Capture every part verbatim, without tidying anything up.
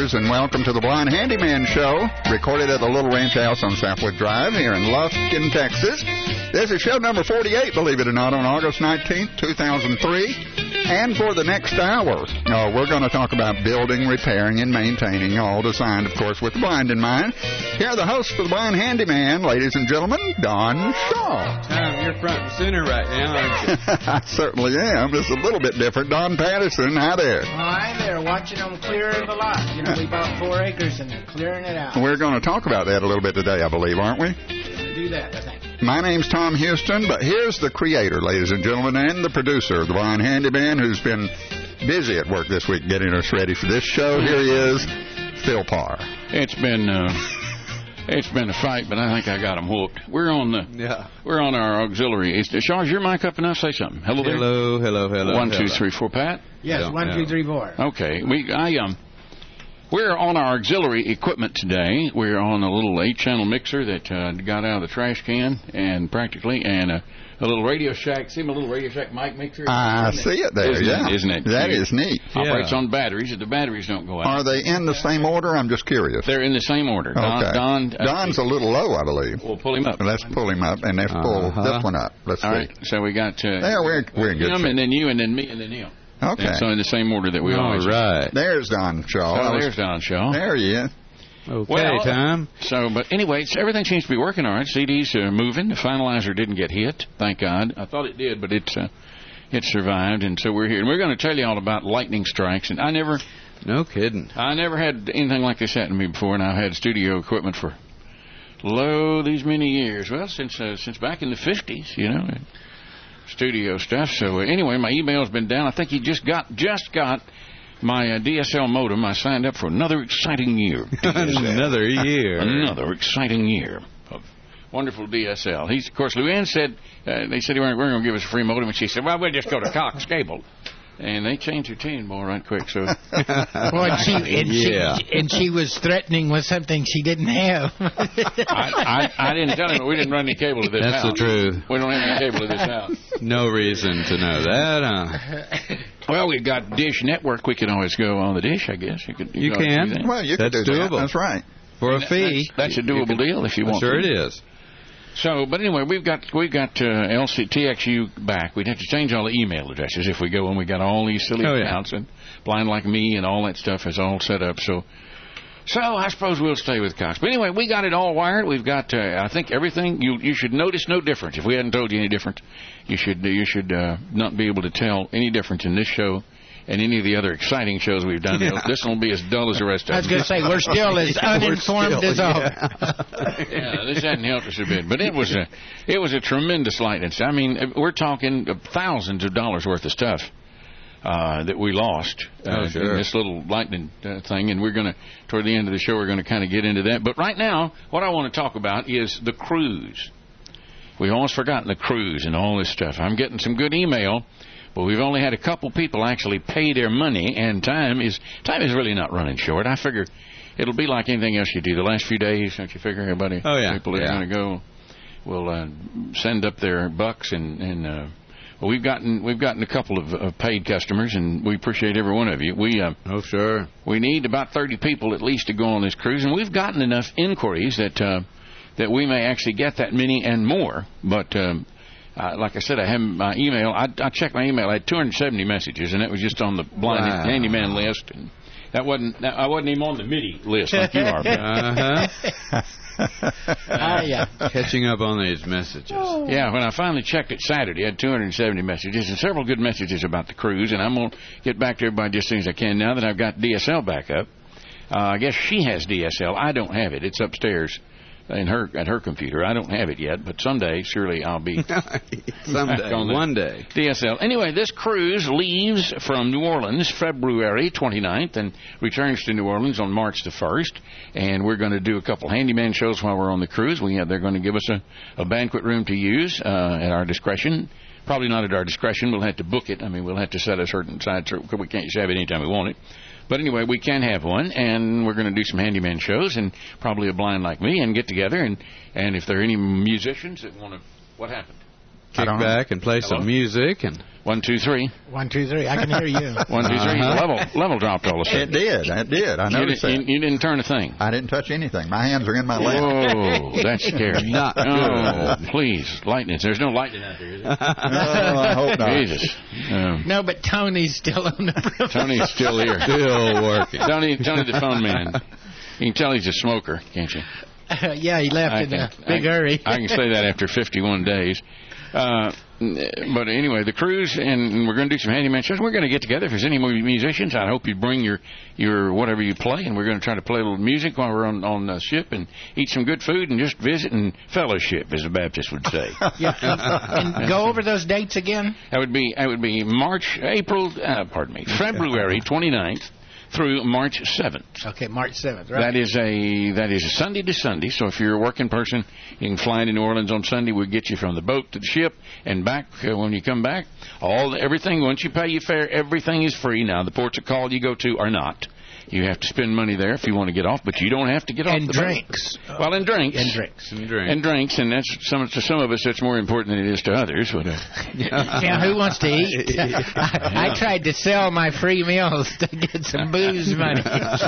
ladies, and welcome to the Blind Handyman Show, recorded at the Little Ranch House on Southwood Drive here in Lufkin, Texas. This is show number forty-eight, believe it or not, on August nineteenth, two thousand three. And for the next hour, uh, we're going to talk about building, repairing, and maintaining, all designed, of course, with the blind in mind. Here are the hosts of the Blind Handyman, ladies and gentlemen, Don Shaw. Tom, you're front and center right now, aren't you? I certainly am. It's a little bit different. Don Patterson, hi there. Hi there, watching them clear the lot. You know, we bought four acres and they're clearing it out. We're going to talk about that a little bit today, I believe, aren't we? We'll do that, I think. My name's Tom Houston, but here's the creator, ladies and gentlemen, and the producer of the Blind Handyman, who's been busy at work this week getting us ready for this show. Here he is, Phil Parr. It's been uh, it's been a fight, but I think I got him whooped. We're on the Yeah. we're on our auxiliary. Is, Shaw, is your mic up enough? Say something. Hello there. Hello, hello, hello. One, hello. two, three, four. Pat. Yes, Yeah, one, yeah. two, three, four. Okay. We I um. We're on our auxiliary equipment today. We're on a little eight-channel mixer that uh, got out of the trash can, and practically, and a, a little Radio Shack. See my little Radio Shack mic mixer? I see it there, Isn't yeah. It, isn't it? That cute? is neat. Operates Yeah. on batteries. If the batteries don't go out. Are they in the same order? I'm just curious. They're in the same order. Don, Okay. Don, uh, Don's a little low, I believe. We'll pull him up. Let's pull him up, and let's pull Uh-huh. this one up. Let's All see. right. So we got uh, There, we're, we're in good him, shape. and then you, and then me, and then him. Okay. And so in the same order that we All always. right. There's Don Shaw. So I was- there's Don Shaw. There he is. Okay, Well, Tom. So, but anyway, it's, everything seems to be working all right. C D's are moving. The finalizer didn't get hit, thank God. I thought it did, but it's uh, it survived, and so we're here. And we're going to tell you all about lightning strikes. And I never, No kidding. I never had anything like this happen to me before, and I've had studio equipment for lo these many years. Well, since uh, since back in the fifties, you know, studio stuff. So uh, anyway, my email's been down. I think he just got just got. My uh, D S L modem, I signed up for another exciting year. Another year. Another exciting year of wonderful D S L. He's, of course, Luann said, uh, they said they weren't, weren't going to give us a free modem, and she said, well, we'll just go to Cox Cable. And they changed her tune more right quick. So Boy, and she, and, Yeah. she, and she was threatening with something she didn't have. I, I, I didn't tell him, but we didn't run any cable to this That's house. the truth. We don't have any cable to this house. No reason to know that, huh? Well, we've got Dish Network. We could always go on the Dish, I guess. You, could, You always can. do that. Well, you can That's do that. doable. That's right. For a fee. That's, that's a doable deal if you want Sure to. it is. So, but anyway, we've got we've got uh, L C T X U back. We'd have to change all the email addresses if we go, and we got all these silly Oh, yeah. accounts and Blind Like Me and all that stuff is all set up. So, so I suppose we'll stay with Cox. But anyway, we got it all wired. We've got uh, I think everything. You you should notice no difference. If we hadn't told you any different, you should you should uh, not be able to tell any difference in this show and any of the other exciting shows we've done. Yeah. This will be as dull as the rest of them. I was going to say, we're still as uninformed still, as all. Yeah, this hadn't helped us a bit, but it was a it was a tremendous lightning. I mean, we're talking thousands of dollars worth of stuff uh, that we lost uh, Oh, sure. in this little lightning uh, thing, and we're going to toward the end of the show we're going to kind of get into that. But right now, what I want to talk about is the cruise. We've almost forgotten the cruise and all this stuff. I'm getting some good email. But we've only had a couple people actually pay their money, and time is time is really not running short. I figure it'll be like anything else you do. The last few days, don't you figure, everybody? Oh, yeah. People that Yeah. are going to go will uh, send up their bucks, and and uh, well, we've gotten we've gotten a couple of, of paid customers, and we appreciate every one of you. We uh, Oh, sure. we need about thirty people at least to go on this cruise, and we've gotten enough inquiries that uh, that we may actually get that many and more, but. Um, Uh, like I said, I have my email. I, I checked my email. I had two hundred seventy messages, and that was just on the blind Wow. handyman list. And that wasn't. That, I wasn't even on the MIDI list like you are. But, Uh-huh. Ah, yeah. Catching up on these messages. yeah, when I finally checked it Saturday, I had two hundred seventy messages and several good messages about the cruise. And I'm going to get back to everybody just as soon as I can now that I've got D S L back up. Uh, I guess she has D S L. I don't have it. It's upstairs in her at her computer. I don't have it yet, but someday surely I'll be Someday. on the One day. D S L. Anyway, this cruise leaves from New Orleans February twenty-ninth and returns to New Orleans on March the first. And we're going to do a couple handyman shows while we're on the cruise. We have, they're going to give us a, a banquet room to use uh, at our discretion. Probably not at our discretion. We'll have to book it. I mean, we'll have to set a certain side so we can't just have it anytime we want it. But anyway, we can have one, and we're going to do some handyman shows and probably a blind like me and get together. And, and if there are any musicians that want to... What happened? kick don't know. back and play Hello? some music and. One, two, three. One, two, three. I can hear you. One, two, three. Uh-huh. Level, level dropped all of a It sudden. did. It did. I You, noticed didn't, that. you, you didn't turn a thing. I didn't touch anything. My hands are in my lap. Whoa, that's scary. Not Oh, please, lightning. There's no lightning out there, is there? Oh, I hope not. Jesus. Um, No, but Tony's still on the program. Tony's still here. Still working. Tony, Tony the phone man. You can tell he's a smoker, can't you? Uh, yeah, he left I in a can- big I, hurry. I can say that after fifty-one days. Uh, but anyway, the cruise, and we're going to do some handyman shows. We're going to get together. If there's any more musicians, I hope you bring your your whatever you play, and we're going to try to play a little music while we're on on the ship and eat some good food and just visit and fellowship, as the Baptists would say. Yeah, and, and go over those dates again. That would be that would be March, April, uh, pardon me, February twenty-ninth through March seventh. Okay, March seventh, right? That is a that is a Sunday to Sunday. So if you're a working person, you can fly into New Orleans on Sunday. We'll get you from the boat to the ship and back. Uh, when you come back, all everything once you pay your fare, everything is free. Now the ports of call you go to are not. You have to spend money there if you want to get off, but you don't have to get off. And the drinks. boat. Well, and drinks. And drinks. And drink. And drinks, and that's some to some of us that's more important than it is to others. But, uh, Now, who wants to eat? I, I tried to sell my free meals to get some booze money.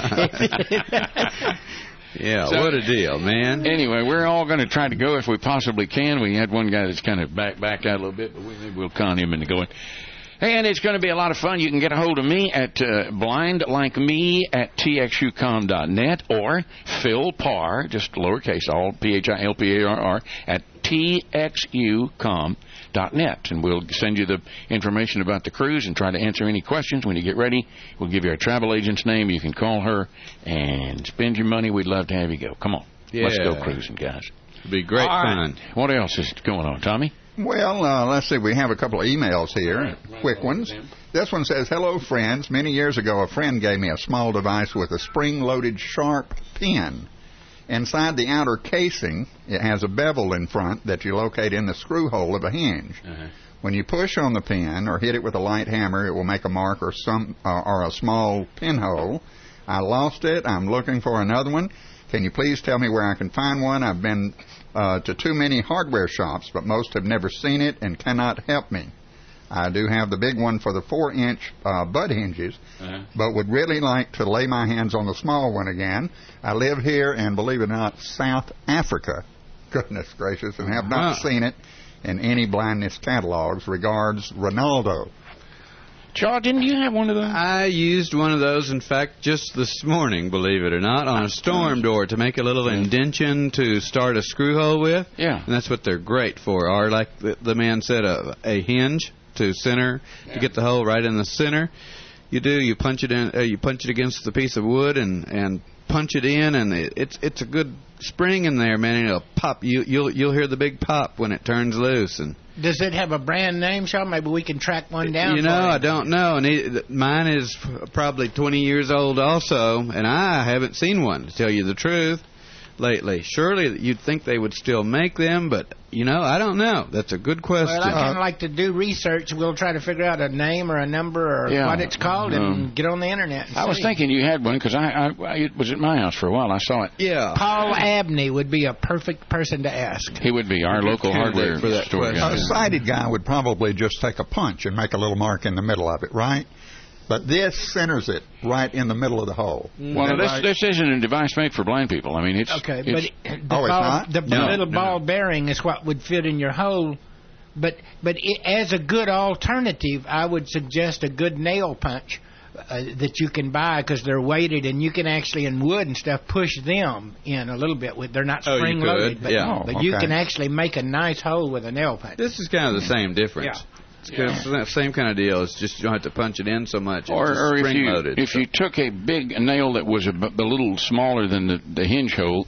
Yeah, So- what a deal, man. Anyway, we're all going to try to go if we possibly can. We had one guy that's kind of back, backed out a little bit, but we, maybe we'll con him into going. And it's going to be a lot of fun. You can get a hold of me at uh, blindlikeme at t x u com dot net or Phil Parr, just lowercase, all P H I L P A R R, at t x u com dot net. And we'll send you the information about the cruise and try to answer any questions when you get ready. We'll give you our travel agent's name. You can call her and spend your money. We'd love to have you go. Come on. Let's Yeah. go cruising, guys. It'll be great All right. fun. What else is going on, Tommy? Well, uh, let's see. We have a couple of emails here, quick ones. This one says, "Hello, friends. Many years ago, a friend gave me a small device with a spring-loaded sharp pin. Inside the outer casing, it has a bevel in front that you locate in the screw hole of a hinge. Uh-huh. When you push on the pin or hit it with a light hammer, it will make a mark or some uh, or a small pinhole. I lost it. I'm looking for another one. Can you please tell me where I can find one? I've been uh, to too many hardware shops, but most have never seen it and cannot help me. I do have the big one for the four-inch uh, butt hinges, Uh-huh. but would really like to lay my hands on the small one again. I live here in, believe it or not, South Africa. Goodness gracious, and have not Uh-huh. seen it in any blindness catalogs. Regards, Ronaldo." Charles, didn't you have one of those? I used one of those, in fact, just this morning, believe it or not, on a storm door to make a little indention to start a screw hole with. Yeah. And that's what they're great for. Or, like the, the man said, a, a hinge to center, Yeah. to get the hole right in the center. You do, you punch it in, uh, you punch it against the piece of wood and, and punch it in, and it, it's it's a good spring in there, man. And it'll pop. You you'll you'll hear the big pop when it turns loose. And Does it have a brand name, Sean? Maybe we can track one down. you for know, you. I don't know. And it, mine is probably twenty years old also, and I haven't seen one, to tell you the truth, lately. Surely you'd think they would still make them, but, you know, I don't know. That's a good question. Well, I kind of like to do research. We'll try to figure out a name or a number or Yeah. what it's called and Um, get on the internet. And I was see. thinking you had one because I, I, I it was at my house for a while. I saw it. Yeah. Paul Abney would be a perfect person to ask. He would be our local candidate hardware for that store question. guy. A sighted guy would probably just take a punch and make a little mark in the middle of it, right? But this centers it right in the middle of the hole. Well, Is that this right? this isn't a device made for blind people. I mean, it's Okay, it's, but it, the, Oh, it's ball, not? the No, little no, ball no. bearing is what would fit in your hole. But but it, as a good alternative, I would suggest a good nail punch uh, that you can buy because they're weighted and you can actually in wood and stuff push them in a little bit. With they're not Oh, you spring could? loaded, but, Yeah. but you Okay. can actually make a nice hole with a nail punch. This is kind of the same difference. Yeah. It's kind of the same kind of deal. It's just you don't have to punch it in so much. It's or, just or if spring you loaded. if you took a big nail that was a, b- a little smaller than the, the hinge hole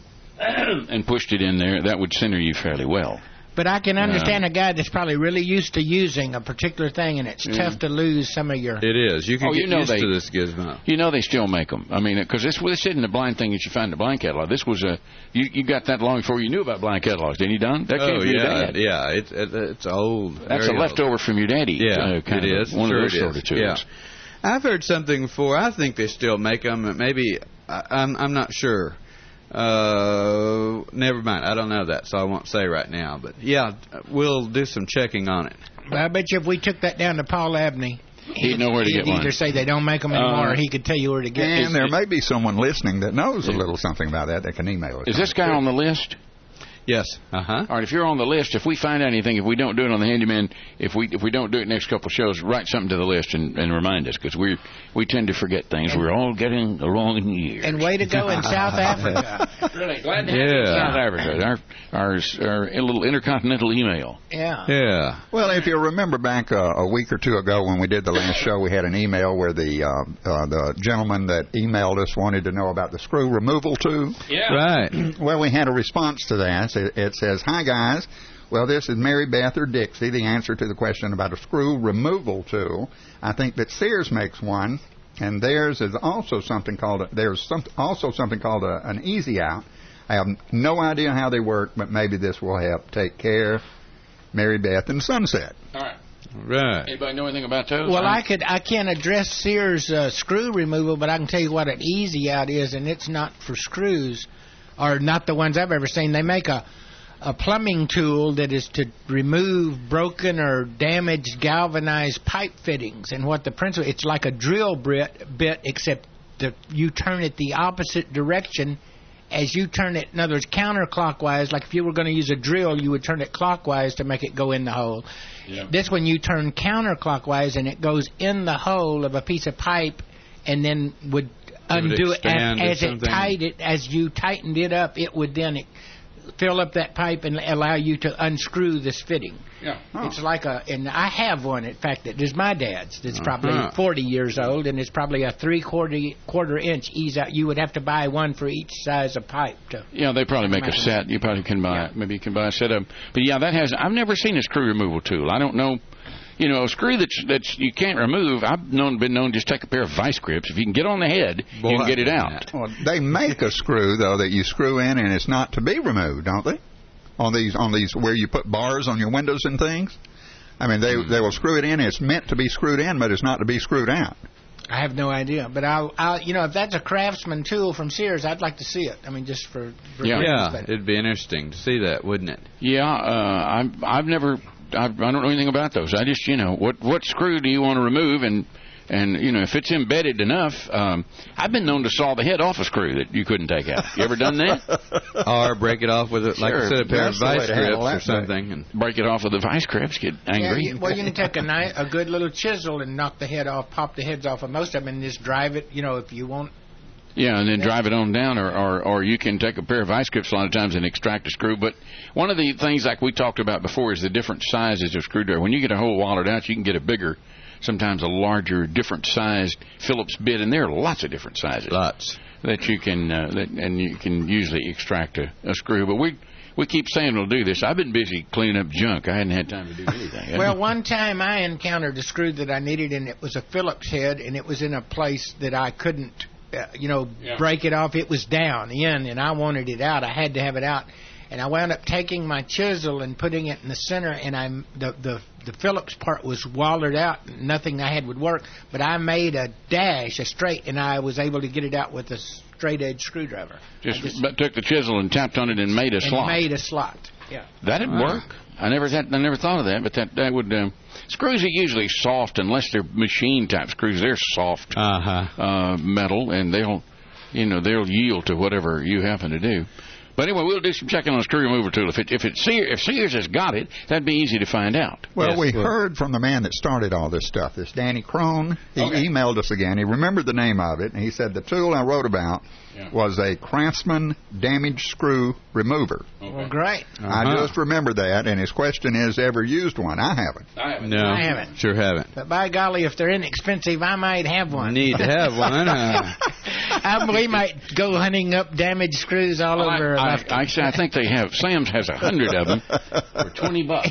and pushed it in there, that would center you fairly well. But I can understand a guy that's probably really used to using a particular thing, and it's tough to lose some of your. It is. You can Oh, get you know used they- to this gizmo. You know they still make them. I mean, because this this isn't a blind thing that you find in the blind catalog. This was a you, you got that long before you knew about blind catalogs, didn't you, Don? That came Oh from your yeah, dad. yeah. It's it, it's old. That's a very old. leftover from your daddy. Yeah, uh, kind it of is. one Sure of those it sort is. of tools. Yeah. I've heard something before. I think they still make them. Maybe I, I'm I'm not sure. Uh, never mind. I don't know that, so I won't say right now. But yeah, we'll do some checking on it. I bet you if we took that down to Paul Abney, he'd know where to get he'd one. either say they don't make them anymore, Uh, or he could tell you where to get And it. there may be someone listening that knows a little something about that that can email us. Is this guy on the list? Yes. Uh huh. All right, if you're on the list, if we find anything, if we don't do it on the handyman, if we if we don't do it next couple of shows, write something to the list and, and remind us, because we we tend to forget things. We're all getting along in years. And way to go in South Africa. Really glad to have you in Yeah. South Africa. Our, our our little intercontinental email. Yeah. Yeah. Well, if you remember back uh, a week or two ago when we did the last show, we had an email where the uh, uh, the gentleman that emailed us wanted to know about the screw removal tool. Yeah. Right. Well, we had a response to that. It, it says, "Hi guys. Well, this is Mary Beth or Dixie. The answer to the question about a screw removal tool. I think that Sears makes one, and theirs is also something called a, there's some, also something called a, an Easy Out. I have no idea how they work, but maybe this will help. Take care, Mary Beth and Sunset." All right. Right. Anybody know anything about those? Well, I could I can't address Sears uh, screw removal, but I can tell you what an Easy Out is, and it's not for screws, or not the ones I've ever seen. They make a a plumbing tool that is to remove broken or damaged galvanized pipe fittings. And what the principle, it's like a drill bit, bit except that you turn it the opposite direction as you turn it. In other words, counterclockwise. Like if you were going to use a drill, you would turn it clockwise to make it go in the hole. Yeah. This one you turn counterclockwise and it goes in the hole of a piece of pipe, and then would undo it expand or as, as it something? tied it. As you tightened it up, it would then it, fill up that pipe and allow you to unscrew this fitting. Yeah. Oh. It's like a, and I have one. In fact, it is my dad's. It's probably Uh-huh. forty years old, and it's probably a three quarter quarter inch ease out. You would have to buy one for each size of pipe. To, Yeah, they probably make a Imagine. set. You probably can buy. Yeah. Maybe you can buy a set of. But yeah, that has. I've never seen a screw removal tool. I don't know. You know, a screw that's that's you can't remove. I've known been known to just take a pair of vice grips. If you can get on the head, Boy, you can get it I've out. done Well, they make a screw though that you screw in, and it's not to be removed, don't they? On these, on these, where you put bars on your windows and things. I mean, they they will screw it in. It's meant to be screwed in, but it's not to be screwed out. I have no idea, but I'll, I'll, you know, if that's a Craftsman tool from Sears, I'd like to see it. I mean, just for, for Yeah. Yeah, but- it'd be interesting to see that, wouldn't it? Yeah, uh, I've I've never. I've, I don't know anything about those. I just, you know, what what screw do you want to remove, and and you know, if it's embedded enough, um, I've been known to saw the head off a screw that you couldn't take out. You ever done that? Or break it off with, it, like I Sure, said, a pair of that's the way vice to handle grips or that something. And Break it off with the vice grips, get Yeah, angry. you, well, you can take a nice, a good little chisel and knock the head off, pop the heads off of most of them, and just drive it. You know, if you want. Yeah, and then drive it on down, or, or or you can take a pair of vice grips a lot of times and extract a screw. But one of the things like we talked about before is the different sizes of screwdriver. When you get a hole walled out, you can get a bigger, sometimes a larger, different sized Phillips bit, and there are lots of different sizes lots. that you can uh, that, and you can usually extract a, a screw. But we we keep saying we'll do this. I've been busy cleaning up junk. I hadn't had time to do anything. Well, one time I encountered a screw that I needed, and it was a Phillips head, and it was in a place that I couldn't, uh, you know, Yeah. break it off. It was down in, and I wanted it out. I had to have it out, and I wound up taking my chisel and putting it in the center, and I the the the Phillips part was wallered out. Nothing I had would work, but I made a dash, a straight, and I was able to get it out with a straight edge screwdriver. just, I just but took the chisel and tapped on it and made a and slot. made a slot. Yeah. That'd Wow. work. I never had, I never thought of that, but that that would. Um, screws are usually soft unless they're machine type screws. They're soft Uh huh. uh, metal, and they'll, you know, they'll yield to whatever you happen to do. But anyway, we'll do some checking on a screw remover tool. If it if it Sears, if Sears has got it, that'd be easy to find out. Well, Yes, we well- heard from the man that started all this stuff, this Danny Crone. He Okay. emailed us again. He remembered the name of it, and he said the tool I wrote about Yeah. was a Craftsman damaged screw remover. Well, great. I Uh-huh. just remember that, and his question is, ever used one? I haven't. I haven't. No, I haven't. sure haven't. But by golly, if they're inexpensive, I might have one. Need to have one. Uh, I, we might go hunting up damaged screws all Well, over. I, left. I, I, I think they have. Sam's has a hundred of them for twenty bucks.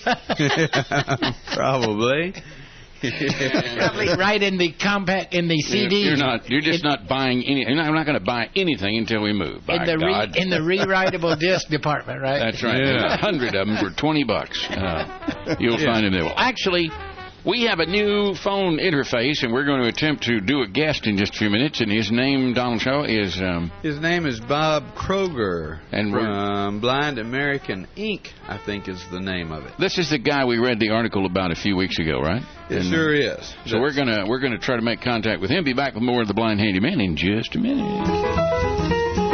Yeah. probably. Probably right in the compact in the C D. You're not. You're just in, not buying any. You're not, I'm not going to buy anything until we move. By in the re, God. in the rewritable disc department, right? That's right. Yeah. There's a hundred of them for twenty bucks. Uh, you'll Yeah. find them there. Well, actually, We have a new phone interface, and we're going to attempt to do a guest in just a few minutes. And his name, Donald Shaw, is... Um, his name is Bob Kroger. And from Blind American Incorporated, I think is the name of it. This is the guy we read the article about a few weeks ago, right? It and, sure is. So That's... we're gonna we're gonna try to make contact with him. Be back with more of the Blind Handyman in just a minute.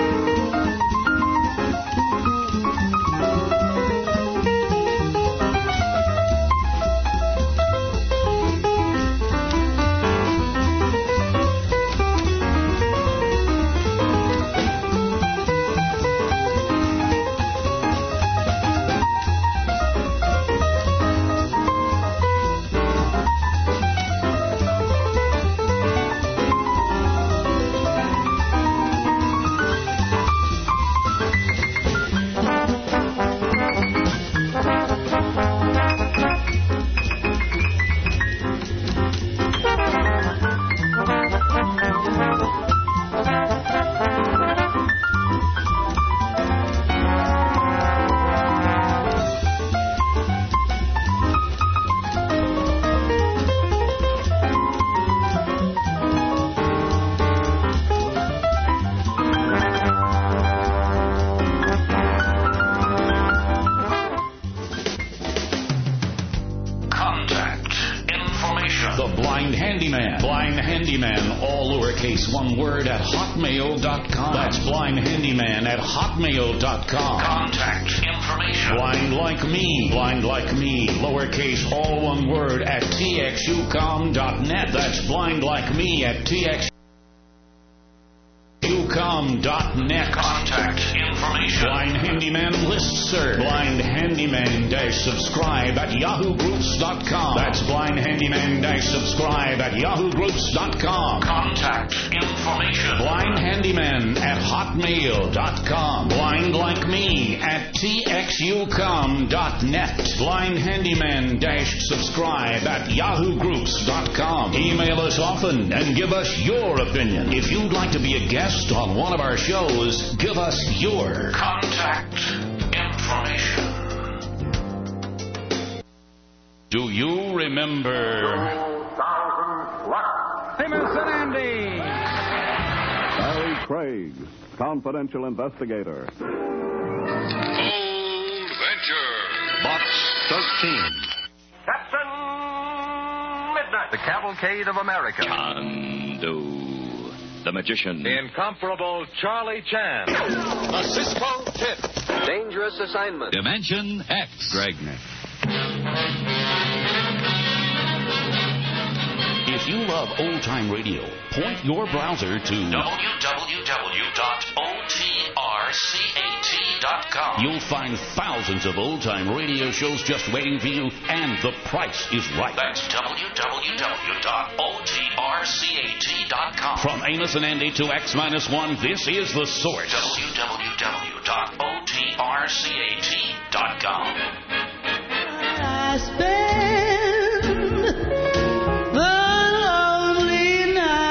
hotmail dot com. Contact information. Blind like me. Blind like me. Lowercase, all one word at T X U com dot net. That's blind like me at T X U com dot net. Contact information. Blind Handyman listserv. Blind Handyman dash subscribe at yahoo groups dot com. That's Blind Handyman dash subscribe at yahoo groups dot com. Contact information. Blind Handyman at hotmail dot com. Blind like me at T X U com dot net. Blind Handyman dash subscribe at yahoo groups dot com. Email us often and give us your opinion. If you'd like to be a guest on one of our shows, give us your contact information. Do you remember Simmons and Andy? Barry Craig, confidential investigator. Old Venture. Box thirteen. Captain Midnight. The Cavalcade of America. Hondo, the magician. The incomparable Charlie Chan. A Cisco Kid. Dangerous Assignment. Dimension X. Dragnet. If you love old-time radio, point your browser to w w w dot o t r cat dot com. You'll find thousands of old-time radio shows just waiting for you, and the price is right. That's w w w dot o t r cat dot com. From Amos and Andy to X minus one, this is The Source. w w w dot o t r cat dot com. I spend the lonely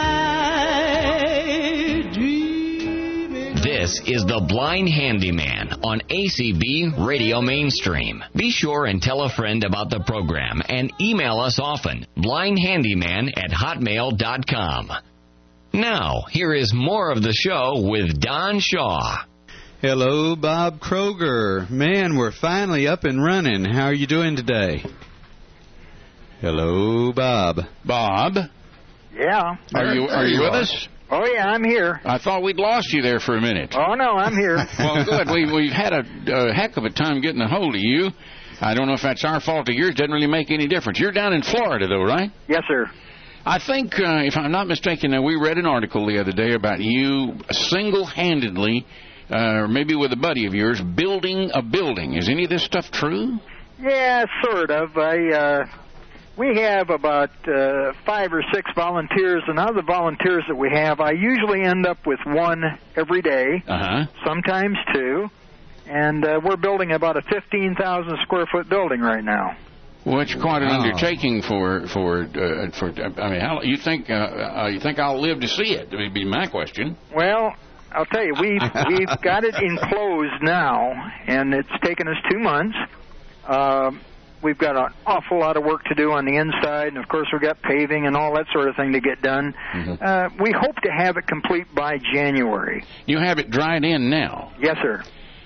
night dreaming. This is The Blind Handyman on A C B Radio Mainstream. Be sure and tell a friend about the program and email us often. blind handyman at hotmail dot com. Now, here is more of the show with Don Shaw. Hello, Bob Kroger. Man, we're finally up and running. How are you doing today? Hello, Bob. Bob, Yeah. are you are you with us? Oh, yeah, I'm here. I thought we'd lost you there for a minute. Oh, no, I'm here. Well, good. We, we've had a, a heck of a time getting a hold of you. I don't know if that's our fault or yours. Doesn't really make any difference. You're down in Florida, though, right? Yes, sir. I think, uh, if I'm not mistaken, uh, we read an article the other day about you single-handedly, uh, or maybe with a buddy of yours, building a building. Is any of this stuff true? Yeah, sort of. I, uh, we have about uh, five or six volunteers, and out of the volunteers that we have, I usually end up with one every day, uh-huh. sometimes two, and uh, we're building about a fifteen thousand square foot building right now. Well, it's quite an Wow. undertaking for for uh, for. I mean, how you think uh, uh, you think I'll live to see it? Would be my question. Well, I'll tell you, we've we've got it enclosed now, and it's taken us two months. Uh, we've got an awful lot of work to do on the inside, and of course we've got paving and all that sort of thing to get done. Mm-hmm. Uh, we hope to have it complete by January. You have it dried in now? Yes, sir.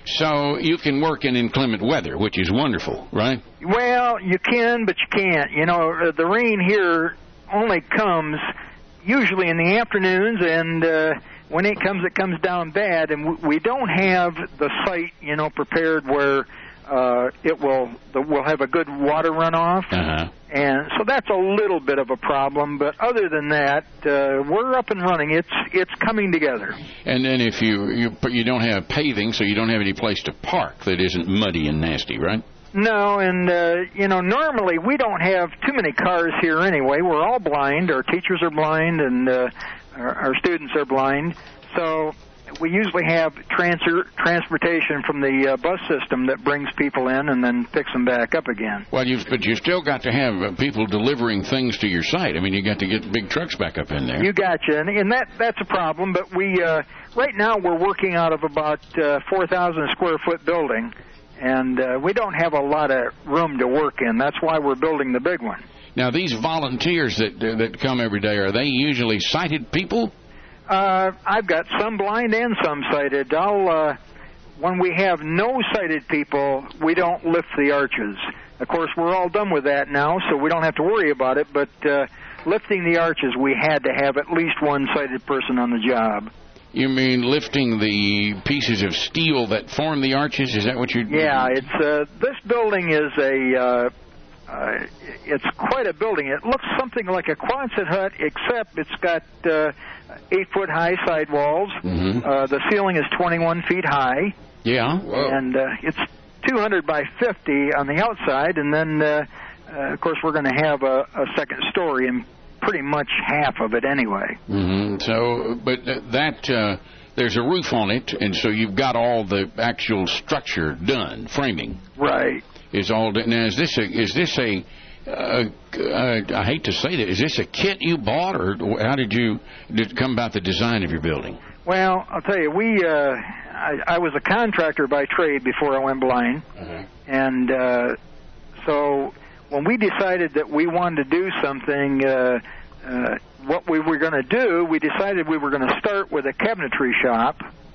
So you can work in inclement weather, which is wonderful, right? Well, you can, but you can't. You know, the rain here only comes usually in the afternoons, and uh, when it comes, it comes down bad, and we don't have the site, you know, prepared where uh, it will the, we'll have a good water runoff, uh-huh. and so that's a little bit of a problem. But other than that, uh, we're up and running. It's it's coming together. And then if you you you don't have paving, so you don't have any place to park that isn't muddy and nasty, right? No, and, uh, you know, normally we don't have too many cars here anyway. We're all blind. Our teachers are blind, and uh, our, our students are blind. So we usually have transfer, transportation from the uh, bus system that brings people in and then picks them back up again. Well, you've, but you still got to have uh, people delivering things to your site. I mean, you got to get big trucks back up in there. You gotcha, and, and that that's a problem. But we uh, right now we're working out of about uh, four thousand square foot building. And uh, we don't have a lot of room to work in. That's why we're building the big one. Now, these volunteers that uh, that come every day, are they usually sighted people? Uh, I've got some blind and some sighted. I'll, uh, when we have no sighted people, we don't lift the arches. Of course, we're all done with that now, so we don't have to worry about it. But uh, lifting the arches, we had to have at least one sighted person on the job. You mean lifting the pieces of steel that form the arches? Is that what you're doing? Yeah, it's uh, this building is a uh, uh, it's quite a building. It looks something like a Quonset hut, except it's got uh, eight foot high sidewalls. Mm-hmm. Uh, the ceiling is twenty-one feet high. Yeah, Whoa. And uh, it's two hundred by fifty on the outside, and then uh, uh, of course we're going to have a, a second story and pretty much half of it anyway. Mm-hmm. So, but that uh, there's a roof on it, and so you've got all the actual structure done, framing. Right. Is all done. Now, is this a is this a uh, uh, I hate to say that, is this a kit you bought, or how did you did it come about the design of your building? Well, I'll tell you, we uh, I, I was a contractor by trade before I went blind, uh-huh. and uh, so. When we decided that we wanted to do something, uh, uh, what we were going to do, we decided we were going to start with a cabinetry shop,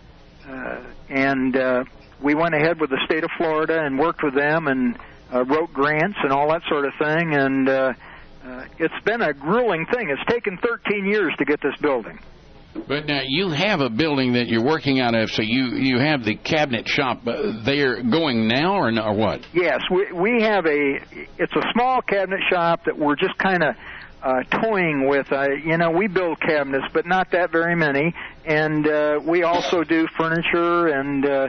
uh, and uh, we went ahead with the state of Florida and worked with them and uh, wrote grants and all that sort of thing, and uh, uh, it's been a grueling thing. It's taken thirteen years to get this building. But now you have a building that you're working out of, so you, you have the cabinet shop uh, there going now, or, or what? Yes, we we have a, it's a small cabinet shop that we're just kind of uh, toying with. Uh, you know, we build cabinets, but not that very many, and uh, we also do furniture and uh,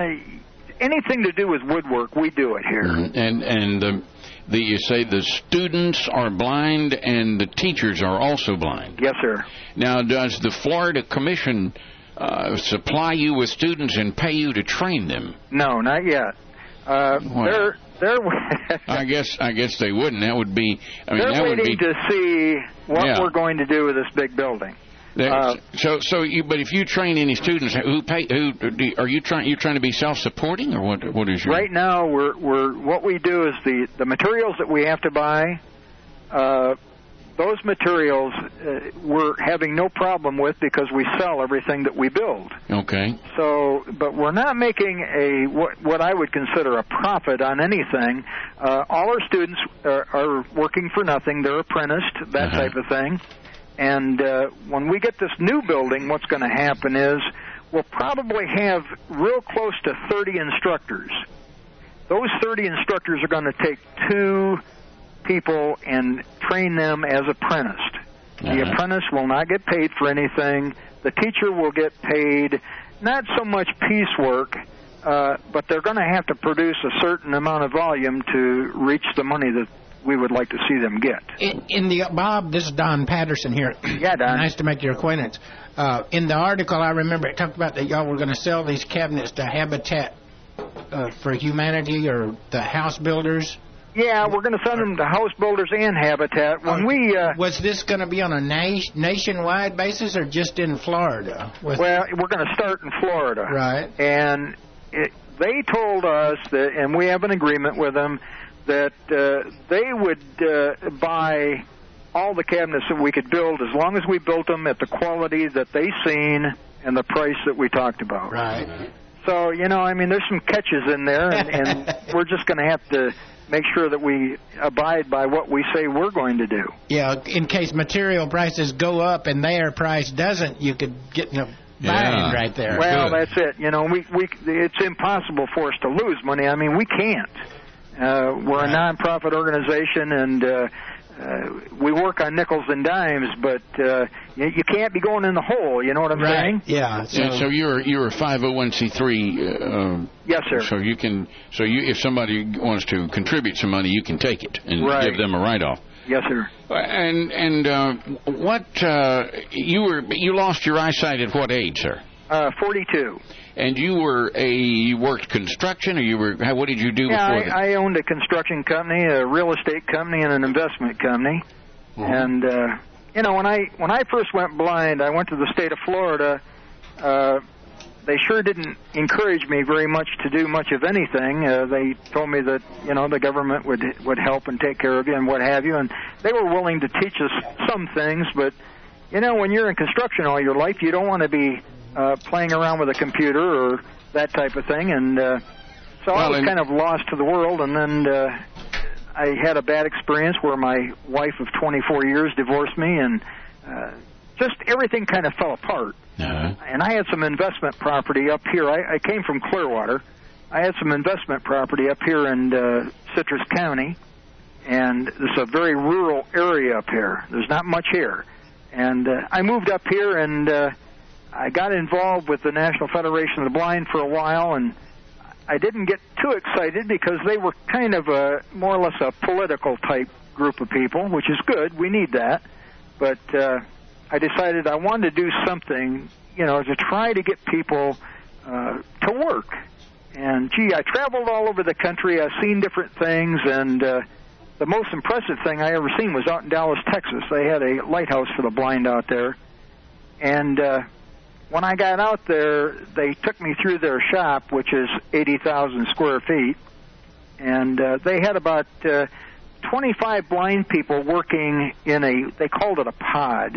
anything to do with woodwork, we do it here. Mm-hmm. And, and the, the, you say the students are blind and the teachers are also blind? Yes, sir. Now, does the Florida Commission uh, supply you with students and pay you to train them? No, not yet. Uh, well, they're they're. I guess I guess they wouldn't. That would be. I mean, they're that waiting would be, to see what yeah. we're going to do with this big building. Uh, so, so you. But if you train any students, who pay? Who are you trying? You trying to be self-supporting, or what? What is your? Right now, we're we're what we do is the the materials that we have to buy. Uh, those materials uh, we're having no problem with because we sell everything that we build. Okay. So, but we're not making a what, what I would consider a profit on anything. Uh, all our students are, are working for nothing. They're apprenticed, that uh-huh. type of thing. And uh, when we get this new building, what's going to happen is we'll probably have real close to thirty instructors. Those thirty instructors are going to take two people and train them as apprenticed. Uh-huh. The apprentice will not get paid for anything. The teacher will get paid not so much piecework, uh, but they're going to have to produce a certain amount of volume to reach the money that we would like to see them get. In, in the Bob, this is Don Patterson here. Yeah, Don. Nice to make your acquaintance. Uh, in the article, I remember it talked about that y'all were going to sell these cabinets to Habitat uh, for Humanity or the house builders. Yeah, we're going to send them to house builders and Habitat. When uh, we uh, was this going to be on a na- nationwide basis or just in Florida? With well, we're going to start in Florida, right? And it, they told us that, and we have an agreement with them, that uh, they would uh, buy all the cabinets that we could build as long as we built them at the quality that they seen and the price that we talked about. Right. So, you know, I mean, there's some catches in there, and, and we're just going to have to make sure that we abide by what we say we're going to do. Yeah, in case material prices go up and their price doesn't, you could get, you know, buying Yeah. right there. Well, Good. that's it. You know, we we it's impossible for us to lose money. I mean, we can't. Uh, we're a nonprofit organization, and uh, uh, we work on nickels and dimes, but uh, you, you can't be going in the hole. You know what I'm Right. saying? Yeah. So, So, so you're you're a five oh one c three. Uh, Yes, sir. So you can so you if somebody wants to contribute some money, you can take it and Right. give them a write-off. Yes, sir. And and uh, what uh, you were you lost your eyesight at what age, sir? Uh, forty-two. And you were a you worked construction, or you were how, what did you do Yeah, before that? I, I owned a construction company, a real estate company, and an investment company. Mhm. And uh, you know, when I when I first went blind, I went to the state of Florida. Uh, they sure didn't encourage me very much to do much of anything. Uh, they told me that you know the government would would help and take care of you and what have you, and they were willing to teach us some things. But you know, when you're in construction all your life, you don't want to be uh, playing around with a computer or that type of thing. And uh, so I Well, was and- kind of lost to the world. And then uh, I had a bad experience where my wife of twenty-four years divorced me, and uh, just everything kind of fell apart. Uh-huh. And I had some investment property up here. I, I came from Clearwater. I had some investment property up here in uh, Citrus County, and it's a very rural area up here. There's not much here. And uh, I moved up here, and uh, I got involved with the National Federation of the Blind for a while, and I didn't get too excited because they were kind of a more or less a political type group of people, which is good. We need that. But uh, I decided I wanted to do something, you know, to try to get people uh, to work. And, gee, I traveled all over the country. I've seen different things, and uh, the most impressive thing I ever seen was out in Dallas, Texas. They had a lighthouse for the blind out there. And uh, when I got out there, they took me through their shop, which is eighty thousand square feet. And uh, they had about uh, twenty-five blind people working in a, they called it a pod.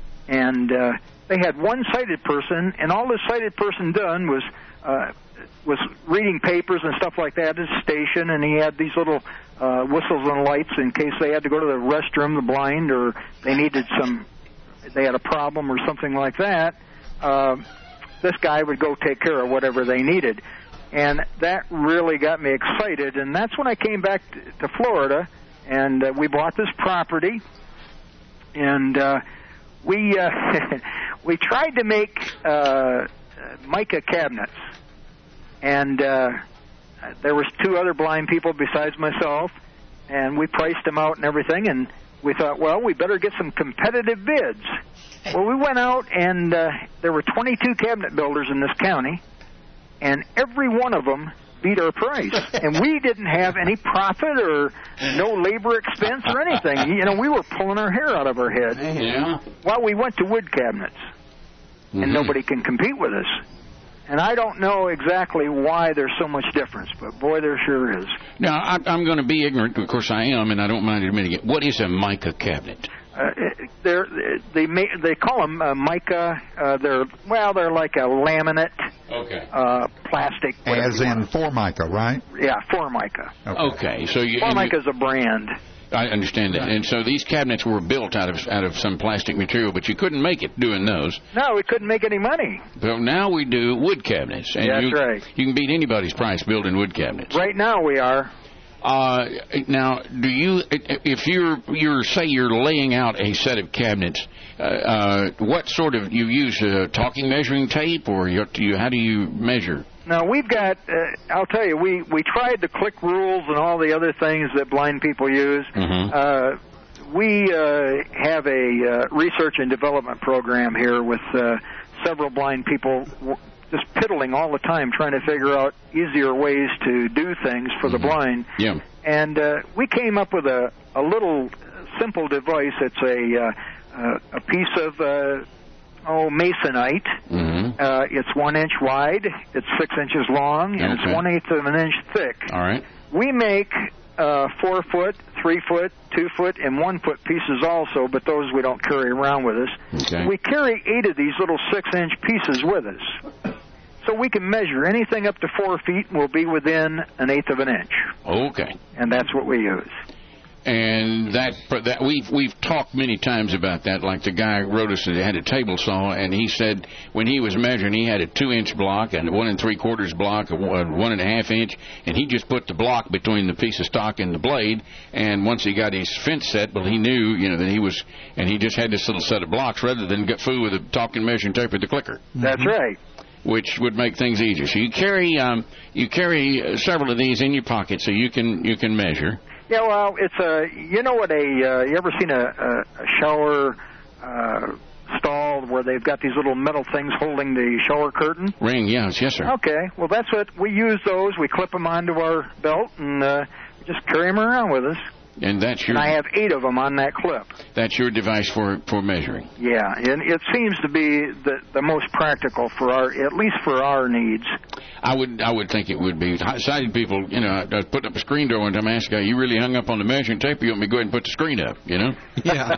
And uh, they had one sighted person, and all this sighted person done was uh, was reading papers and stuff like that at his station, and he had these little uh, whistles and lights in case they had to go to the restroom, the blind, or they needed some, they had a problem or something like that. Uh, this guy would go take care of whatever they needed. And that really got me excited, and that's when I came back to, to Florida, and uh, we bought this property, and uh, we uh, we tried to make uh, mica cabinets, and uh, there was two other blind people besides myself, and we priced them out and everything, and we thought, well, we better get some competitive bids. Well, we went out, and uh, there were twenty-two cabinet builders in this county, and every one of them beat our price. And we didn't have any profit or no labor expense or anything. You know, we were pulling our hair out of our head. Yeah. Well, we went to wood cabinets, and Mhm. nobody can compete with us. And I don't know exactly why there's so much difference, but boy, there sure is. Now, I, I'm going to be ignorant. Of course, I am, and I don't mind admitting it. What is a mica cabinet? Uh, they're they may, they call them uh, mica. Uh, they're well, they're like a laminate, Okay. uh, plastic. whatever As you in want. Formica, right? Yeah, Formica. Okay. So you. and Formica you- is a brand. I understand that. And so these cabinets were built out of out of some plastic material, but you couldn't make it doing those. No, we couldn't make any money. So now we do wood cabinets. And That's you, right. You can beat anybody's price building wood cabinets. Right now we are. Uh, now, do you, if you're, you're, say you're laying out a set of cabinets, uh, uh, what sort of, you use uh, talking measuring tape, or you, do you, how do you measure? Now, we've got, uh, I'll tell you, we, we tried the click rules and all the other things that blind people use. Mm-hmm. Uh, we uh, have a uh, research and development program here with uh, several blind people w- just piddling all the time trying to figure out easier ways to do things for the blind. Yeah. And uh, we came up with a, a little simple device. It's a, uh, uh, a piece of, uh, oh, masonite. Mm-hmm. Uh, it's one inch wide, it's six inches long, and Okay. it's one-eighth of an inch thick. All right. We make uh, four foot, three foot, two foot, and one foot pieces also, but those we don't carry around with us. Okay. We carry eight of these little six-inch pieces with us. So we can measure anything up to four feet and we'll be within an eighth of an inch. Okay. And that's what we use. And that that we've we've talked many times about that. Like the guy wrote us that had a table saw, and he said when he was measuring, he had a two-inch block and a one and three quarters block, a one and a half inch, and he just put the block between the piece of stock and the blade. And once he got his fence set, well, he knew, you know, that he was, and he just had this little set of blocks rather than get fooled with a talking measuring tape with the clicker. That's mm-hmm. right. Which would make things easier. So you carry um, you carry several of these in your pocket so you can you can measure. Yeah, well, it's a, you know what a, uh, you ever seen a, a, a shower uh, stall where they've got these little metal things holding the shower curtain? Ring, yes, yes, sir. Okay, well, that's what, we use those, we clip them onto our belt, and uh, just carry them around with us. And that's your. And I have eight of them on that clip. That's your device for for measuring. Yeah, and it seems to be the the most practical for our, at least for our needs. I would I would think it would be. Sighted people, you know, I was putting up a screen door one time. I asked a guy, "You really hung up on the measuring tape? Or you want me to go ahead and put the screen up?" You know. Yeah.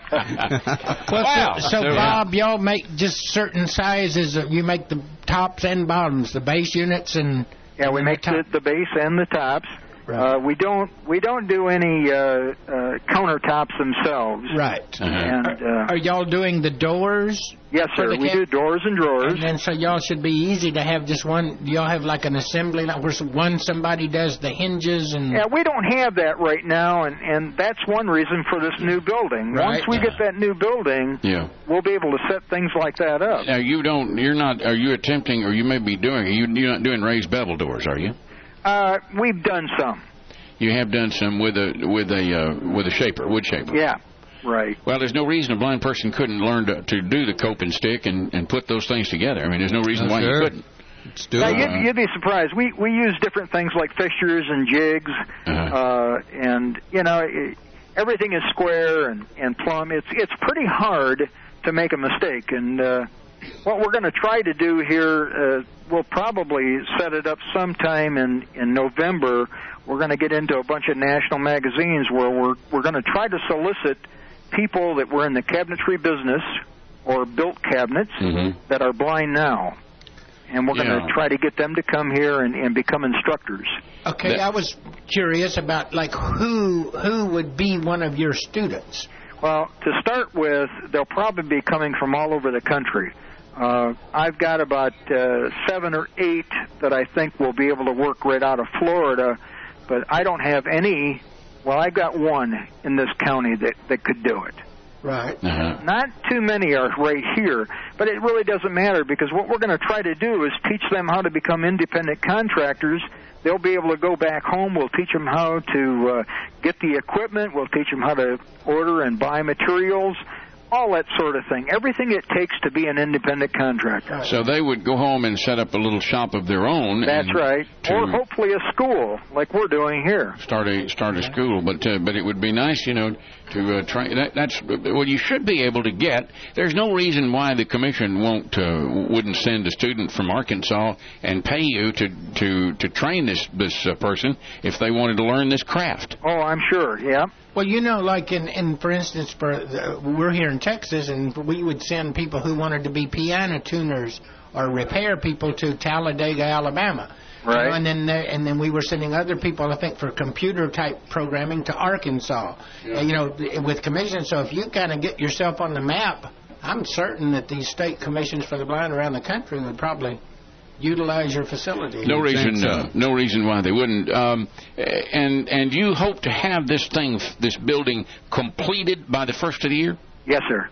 Well, wow. So, so, so Bob, y'all make just certain sizes. Of, you make the tops and bottoms, the base units, and yeah, we make the, the base and the tops. Right. Uh, we don't we don't do any uh, uh, countertops themselves. Right. Uh-huh. And uh, are, are y'all doing the doors? Yes, sir. We do doors and drawers. And then so y'all should be easy to have just one. Y'all have like an assembly line where one somebody does the hinges and. Yeah, we don't have that right now, and and that's one reason for this new building. Right. Once we get that new building, yeah, we'll be able to set things like that up. Now you don't. You're not. Are you attempting, or you may be doing? You, you're not doing raised bevel doors, are you? Uh, we've done some. You have done some with a with a uh, with a shaper, wood shaper. Yeah, right. Well, there's no reason a blind person couldn't learn to, to do the cope and stick and, and put those things together. I mean, there's no reason oh, why sure. you couldn't. Let's do now, it. you'd, you'd be surprised. We we use different things like fixtures and jigs, uh-huh. uh, and you know it, everything is square and, and plumb. It's it's pretty hard to make a mistake, and uh, what we're going to try to do here, uh, we'll probably set it up sometime in in November. We're going to get into a bunch of national magazines where we're we're going to try to solicit people that were in the cabinetry business or built cabinets mm-hmm. that are blind now. And we're yeah. going to try to get them to come here and, and become instructors. Okay, that, I was curious about, like, who who would be one of your students? Well, to start with, they'll probably be coming from all over the country. Uh, I've got about uh, seven or eight that I think will be able to work right out of Florida, but I don't have any. Well, I've got one in this county that, that could do it. Right. Uh-huh. Not too many are right here, but it really doesn't matter because what we're going to try to do is teach them how to become independent contractors. They'll be able to go back home. We'll teach them how to uh, get the equipment. We'll teach them how to order and buy materials, all that sort of thing. Everything it takes to be an independent contractor. So they would go home and set up a little shop of their own. That's right. Or hopefully a school like we're doing here. Start a start a school, but uh, but it would be nice, you know, to uh, try. That, that's well, you should be able to get. There's no reason why the commission won't uh, wouldn't send a student from Arkansas and pay you to to to train this this uh, person if they wanted to learn this craft. Oh, I'm sure. Yeah. Well, you know, like in, in for instance, for the, we're here in Texas, and we would send people who wanted to be piano tuners or repair people to Talladega, Alabama. Right. You know, and then there, and then we were sending other people, I think, for computer type programming to Arkansas. Yeah. Uh, you know, with commissions. So if you kind of get yourself on the map, I'm certain that these state commissions for the blind around the country would probably utilize your facility. No reason, so. uh, no reason why they wouldn't. Um, and and you hope to have this thing, this building, completed by the first of the year? Yes, sir.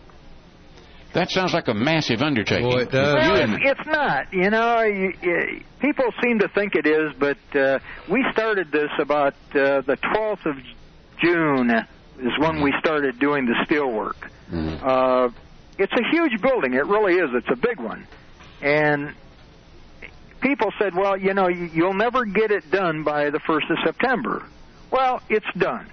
That sounds like a massive undertaking. Boy, it does. Well, it's, it's not. You know, you, you, people seem to think it is, but uh, we started this about uh, the twelfth of June is when we started doing the steel work. Mm-hmm. Uh, it's a huge building. It really is. It's a big one. And people said, well, you know, you'll never get it done by the first of September. Well, it's done.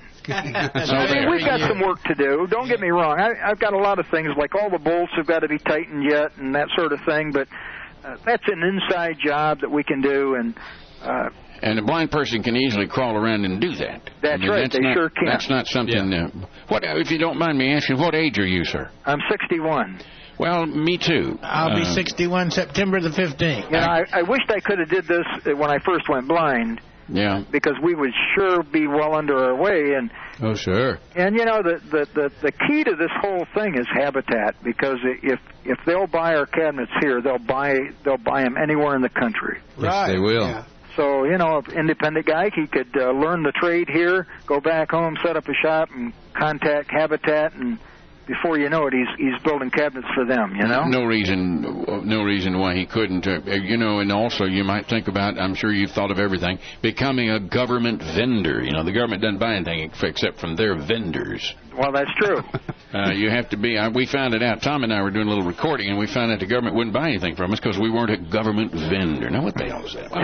I mean, we've got some work to do. Don't get me wrong. I, I've got a lot of things, like all the bolts have got to be tightened yet and that sort of thing, but uh, that's an inside job that we can do. And uh, And a blind person can easily crawl around and do that. That's I mean, right. That's they not, sure can. That's not something. Yeah. Uh, what, if you don't mind me asking, what age are you, sir? I'm sixty-one. Well, me too. I'll be Uh, sixty-one September the fifteenth. You know, I, I wished I could have did this when I first went blind, Yeah. because we would sure be well under our way. And Oh, sure. and you know, the the the, the key to this whole thing is habitat, because if if they'll buy our cabinets here, they'll buy they'll buy them anywhere in the country. Yes, they will. Yeah. So, you know, an independent guy, he could uh, learn the trade here, go back home, set up a shop, and contact Habitat, and before you know it, he's he's building cabinets for them, you know? No reason, no reason why he couldn't. Uh, you know, and also you might think about, I'm sure you've thought of everything, becoming a government vendor. You know, the government doesn't buy anything except from their vendors. Well, that's true. Uh, you have to be. Uh, we found it out. Tom and I were doing a little recording, and we found out the government wouldn't buy anything from us because we weren't a government vendor. Now, what the hell is that?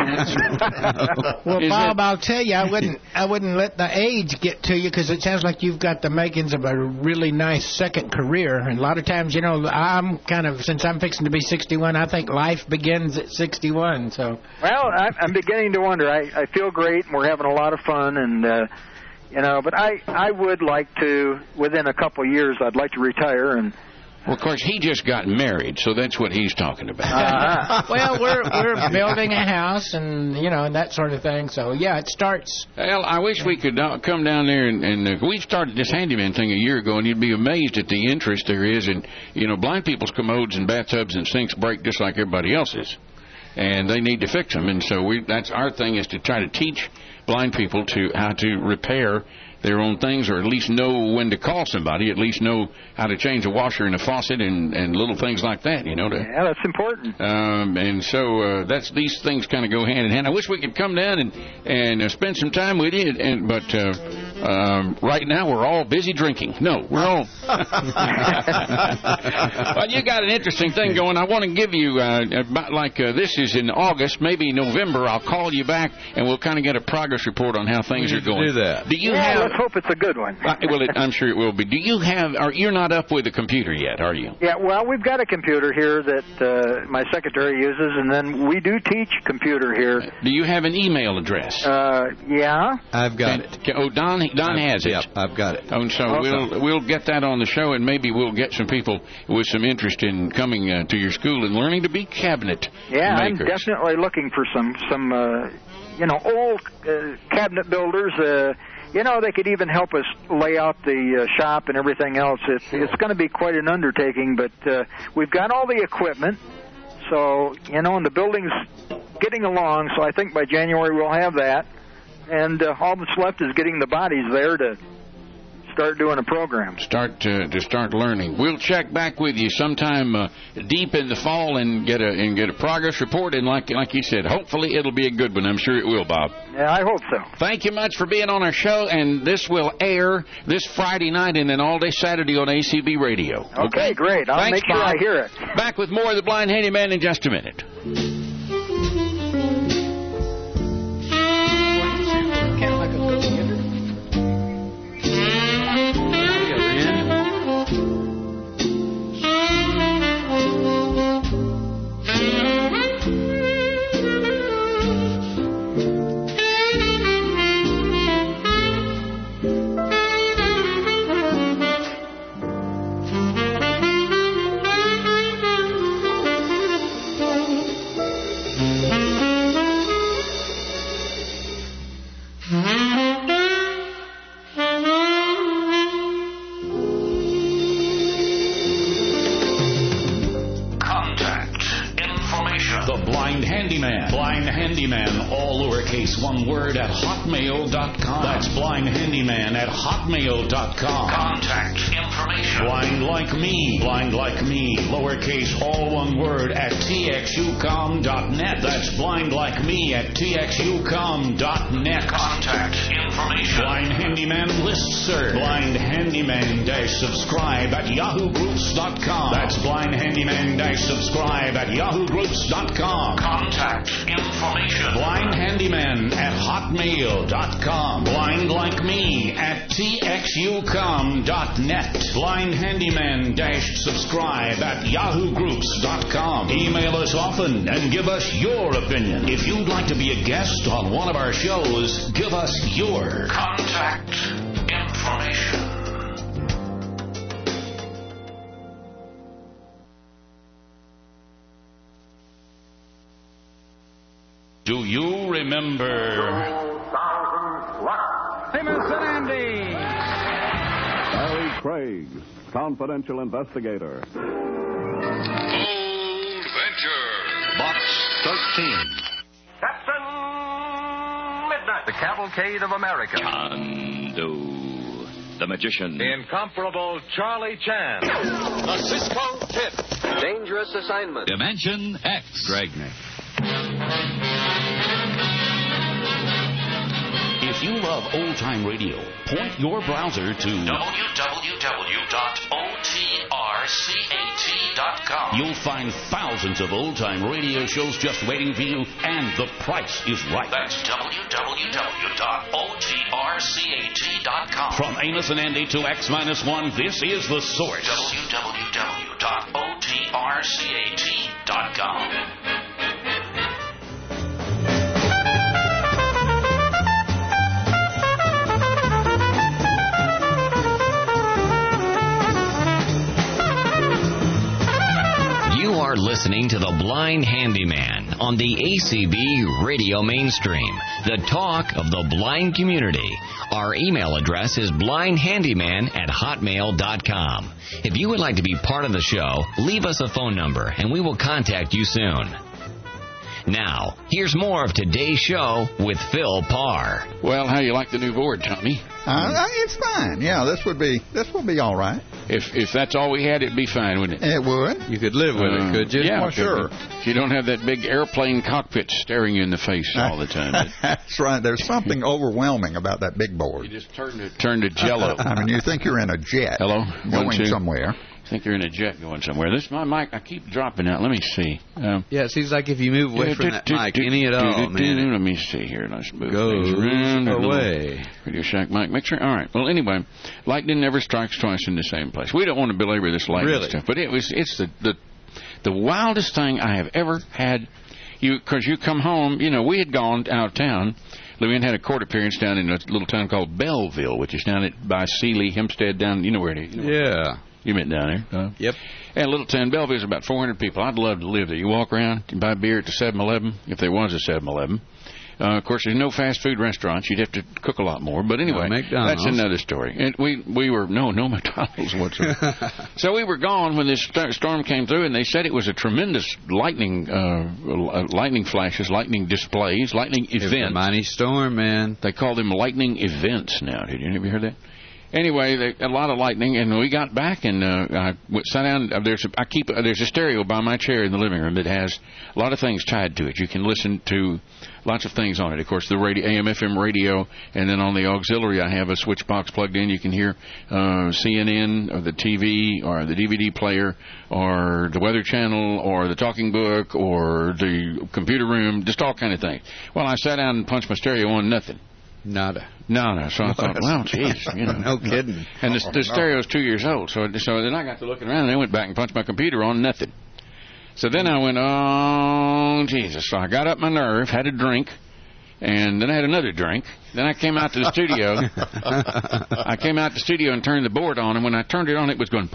Well, Is Bob, that- I'll tell you, I wouldn't, I wouldn't let the age get to you, because it sounds like you've got the makings of a really nice second career. And a lot of times, you know, I'm kind of, since I'm fixing to be sixty-one, I think life begins at sixty-one. So. Well, I, I'm beginning to wonder. I, I feel great, and we're having a lot of fun, and uh, you know, but I I would like to, within a couple of years, I'd like to retire. And Well, of course, he just got married, so that's what he's talking about. uh, Well, we're we're building a house, and you know, and that sort of thing. So yeah, it starts. Well, I wish we could uh, come down there and, and uh, we started this handyman thing a year ago, and you'd be amazed at the interest there is. And you know, blind people's commodes and bathtubs and sinks break just like everybody else's, and they need to fix them. And so we that's our thing, is to try to teach blind people to how to repair their own things, or at least know when to call somebody, at least know how to change a washer and a faucet and, and little things like that, you know. To, yeah, that's important. Um, and so uh, that's these things kind of go hand in hand. I wish we could come down and and uh, spend some time with you, and but uh, um, right now we're all busy drinking. No, we're all. Well, you got an interesting thing going. I want to give you uh, about like uh, this is in August, maybe November. I'll call you back and we'll kind of get a progress report on how things We are need to going. do that. Do you yeah, have? let's hope it's a good one. Uh, well, it, I'm sure it will be. Do you have? Are you're not up with a computer yet, are you? Yeah, well, we've got a computer here that uh, my secretary uses, and then we do teach computer here. Do you have an email address? Uh, yeah. I've got Can- it. can- oh, Don, Don I've- has it. Yep, I've got it. Oh, and so Awesome. we'll we'll get that on the show, and maybe we'll get some people with some interest in coming uh, to your school and learning to be cabinet Yeah, makers. I'm definitely looking for some some uh, you know old uh, cabinet builders. Uh, you know, they could even help us lay out the uh, shop and everything else. It's it's going to be quite an undertaking, but uh, we've got all the equipment. So you know, and the building's getting along. So I think by January we'll have that, and uh, all that's left is getting the bodies there to start doing a program. Start to, to start learning. We'll check back with you sometime uh, deep in the fall and get a and get a progress report. And like like you said, hopefully it'll be a good one. I'm sure it will, Bob. Yeah, I hope so. Thank you much for being on our show, and this will air this Friday night and then all day Saturday on A C B Radio. Okay, great. I'll Thanks, make sure Bob. I hear it. Back with more of the Blind Handyman in just a minute. Kind of like a go-getter. Contact information. The Blind Handyman. Blind Handyman, all lowercase, one word, at hotmail dot com. That's Blind Handyman at hotmail dot com. Contact information. Blind like me. Blind like me, lowercase, all one word, at t x u com dot net. That's Blind like me at t x u com dot net. Contact information. Blind Handyman listserv. Blind Handyman dash subscribe at yahoo groups dot com. That's Blind Handyman dash subscribe at yahoo groups dot com. Contact information. Blind Handyman at hotmail dot com. Blind like me at t x u com dot net. blind handyman subscribe at yahoo groups dot com. Email us often and give us your opinion. If you'd like to be a guest on one of our shows, give us your contact information. Do you remember? Famous and Andy. Larry Craig, confidential investigator. Old Venture. Box thirteen. Captain Midnight. The Cavalcade of America. Chandu, the magician. The incomparable Charlie Chan. The Cisco Kid. Dangerous assignment. Dimension X. Dragnet. If you love old-time radio, point your browser to w w w dot o t r cat dot com. You'll find thousands of old-time radio shows just waiting for you, and the price is right. That's w w w dot o t r cat dot com. From Amos and Andy to X minus one, this is The Source. w w w dot o t r cat dot com. You are listening to The Blind Handyman on the A C B Radio Mainstream, the talk of the blind community. Our email address is blind handyman at hotmail dot com. If you would like to be part of the show, leave us a phone number and we will contact you soon. Now, here's more of today's show with Phil Parr. Well, how you like the new board, Tommy? Uh, it's fine. Yeah, this would be this would be all right. If if that's all we had, it'd be fine, wouldn't it? It would. You could live with Uh, it, could you? Yeah, Well, sure. If you don't have that big airplane cockpit staring you in the face all the time. That's right. There's something overwhelming about that big board. You just turn to turn to jello. I mean, you think you're in a jet. Hello? Going One, two. somewhere. I think you're in a jet going somewhere. This is my mic. I keep dropping out. Let me see. Um, Yeah, it seems like if you move away from that mic any at all, man, Let me see here. Let's move goes things around. A little away. Radio Shack mic. Make sure. All right. Well, anyway, lightning never strikes twice in the same place. We don't want to belabor this lightning Really? stuff, but it was. It's the the the wildest thing I have ever had. You because you come home. You know, we had gone out of town. Lewin had a court appearance down in a little town called Belleville, which is down at by Sealy, Hempstead, down. You know where it is. You know where it is. Yeah. You met down there. Uh, Yep. And Little Town Belleville's about four hundred people. I'd love to live there. You walk around, you buy beer at the seven eleven, if there was a seven eleven. Uh, of course, there's no fast food restaurants. You'd have to cook a lot more. But anyway, No McDonald's. that's another story. And we we were no no McDonald's whatsoever. So we were gone when this st- storm came through, and they said it was a tremendous lightning uh, lightning flashes, lightning displays, lightning It was a events. mighty storm, man. They call them lightning events now. Did you have you heard that? Anyway, they, a lot of lightning, and we got back and uh, I went, sat down. Uh, there's a, I keep uh, there's a stereo by my chair in the living room that has a lot of things tied to it. You can listen to lots of things on it. Of course, the radio, A M F M radio, and then on the auxiliary, I have a switch box plugged in. You can hear uh, C N N or the T V or the D V D player or the Weather Channel or the Talking Book or the computer room, just all kind of things. Well, I sat down and punched my stereo on, nothing. Nada. No, no. So I thought, well, geez, you know. No kidding. And the, the stereo's two years old, so so then I got to looking around, and I went back and punched my computer on, nothing. So then I went, oh, Jesus. So I got up my nerve, had a drink, and then I had another drink. Then I came out to the studio. I came out to the studio and turned the board on, and when I turned it on, it was going...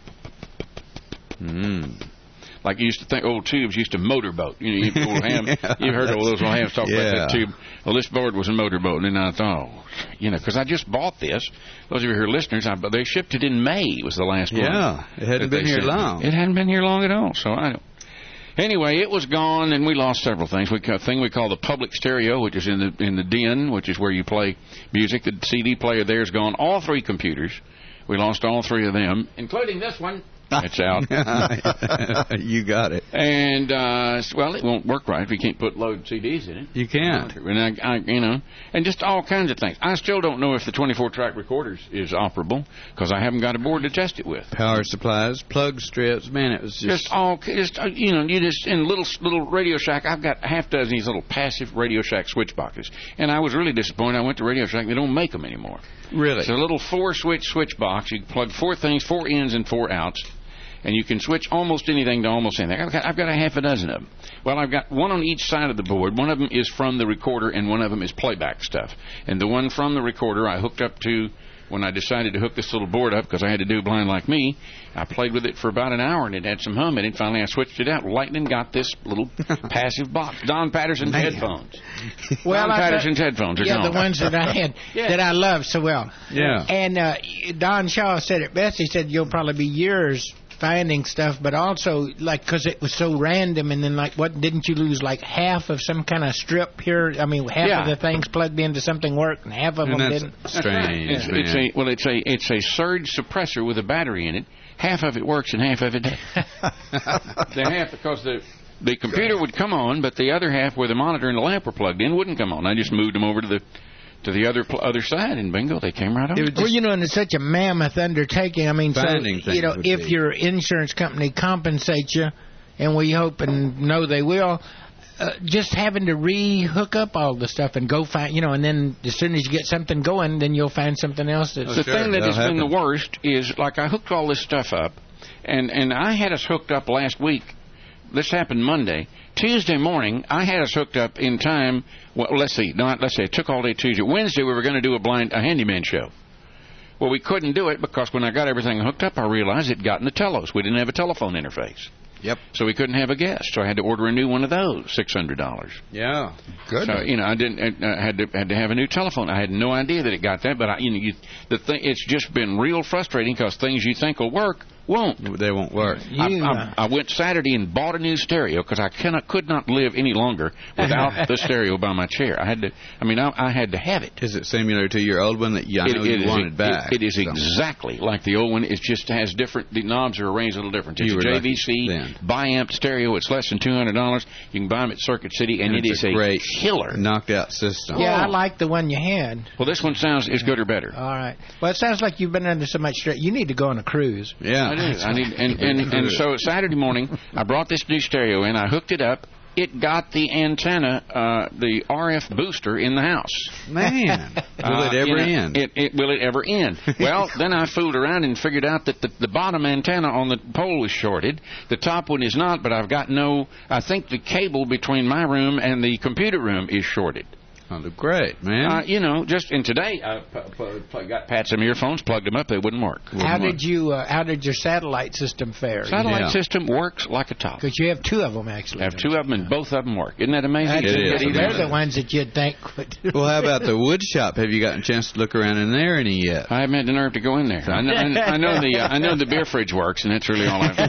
Mm. Like you used to think old tubes used to motorboat. You know, you old ham. Yeah, you heard all those old hams talk yeah. about that tube. Well, this board was a motorboat, and I thought, oh, you know, because I just bought this. Those of you who are listeners, I, they shipped it in May. Was the last one. Yeah, it hadn't that been they here sent. long. It hadn't been here long at all. So I don't. Anyway, it was gone, and we lost several things. We got a thing we call the public stereo, which is in the in the den, which is where you play music. The C D player there is gone. All three computers, we lost all three of them, including this one. It's out. You got it. And, uh, well, it won't work right if you can't put load C Ds in it. You can't. And, I, I, you know, and just all kinds of things. I still don't know if the twenty-four track recorders is operable because I haven't got a board to test it with. Power supplies, plug strips, man, it was just... Just all, just, uh, you know, you just, in little, little Radio Shack, I've got a half dozen of these little passive Radio Shack switch boxes. And I was really disappointed. I went to Radio Shack, they don't make them anymore. Really? It's a little four-switch switch box. You plug four things, four ins and four outs, and you can switch almost anything to almost anything. I've got, I've got a half a dozen of them. Well, I've got one on each side of the board. One of them is from the recorder, and one of them is playback stuff. And the one from the recorder I hooked up to when I decided to hook this little board up because I had to do Blind Like Me. I played with it for about an hour, and it had some hum in it. Finally, I switched it out. Lightning got this little passive box. Don Patterson's Man. headphones. Well, Don I Patterson's thought, headphones are yeah, gone. the ones that I had Yeah. that I love so well. Yeah. And uh, Don Shaw said it best. He said you'll probably be years finding stuff, but also like because it was so random, and then like what didn't you lose like half of some kind of strip here? I mean, half Yeah. of the things plugged into something worked, and half of And them that's didn't. strange, It's, man. it's a well, it's a it's a surge suppressor with a battery in it. Half of it works and half of it doesn't. The half because the the computer would come on, but the other half where the monitor and the lamp were plugged in wouldn't come on. I just moved them over to the to the other pl- other side, and bingo, they came right on. Well, you know, and it's such a mammoth undertaking. I mean, so, Finding you things know, would if be. your insurance company compensates you, and we hope and know they will, uh, just having to re-hook up all the stuff and go find, you know, and then as soon as you get something going, then you'll find something else that's... The thing that has been the worst is, like, I hooked all this stuff up, and, and I had us hooked up last week. This happened Monday. Tuesday morning, I had us hooked up in time. Well, let's see. Not let's say it took all day Tuesday. Wednesday, we were going to do a blind a handyman show. Well, we couldn't do it because when I got everything hooked up, I realized it got in the telos. We didn't have a telephone interface. Yep. So we couldn't have a guest. So I had to order a new one of those, six hundred dollars. Yeah. Good. So you know, I didn't. I had to had to have a new telephone. I had no idea that it got that. But I, you know, you, the thing. It's just been real frustrating because things you think will work won't. They won't work. I, I, I went Saturday and bought a new stereo because I cannot, could not live any longer without the stereo by my chair. I had to. I mean, I, I had to have it. Is it similar to your old one that you, I know It- it you is- wanted it- back? It is so. exactly like the old one. It just has different. The knobs are arranged a little different. It's You a were J lucky V C then. bi-amp stereo. It's less than two hundred dollars. You can buy them at Circuit City, and, And it it's is a great killer. knocked out system. Yeah, I like the one you had. Well, this one sounds as good or better. All right. Well, it sounds like you've been under so much stress. You need to go on a cruise. Yeah. I do. I need, and, and, and so Saturday morning, I brought this new stereo in. I hooked it up. It got the antenna, uh, the R F booster in the house. Man, will Uh, it ever you know, end? It, it, will it ever end? Well, then I fooled around and figured out that the, the bottom antenna on the pole was shorted. The top one is not, but I've got no... I think the cable between my room and the computer room is shorted. Oh, great, man. Uh, you know, just and today I p- p- p- got Pat some earphones, plugged them up, they wouldn't work. How did you? Uh, how did your satellite system fare? Satellite Yeah. system works like a top. Because you have two of them actually. I have two of them, and both of them work. Isn't that amazing? That's- It is They're amazing. the ones that you'd think would. Well, how about the wood shop? Have you gotten a chance to look around in there any yet? I haven't had the nerve to go in there. I know, I know the uh, I know the beer fridge works, and that's really all I've.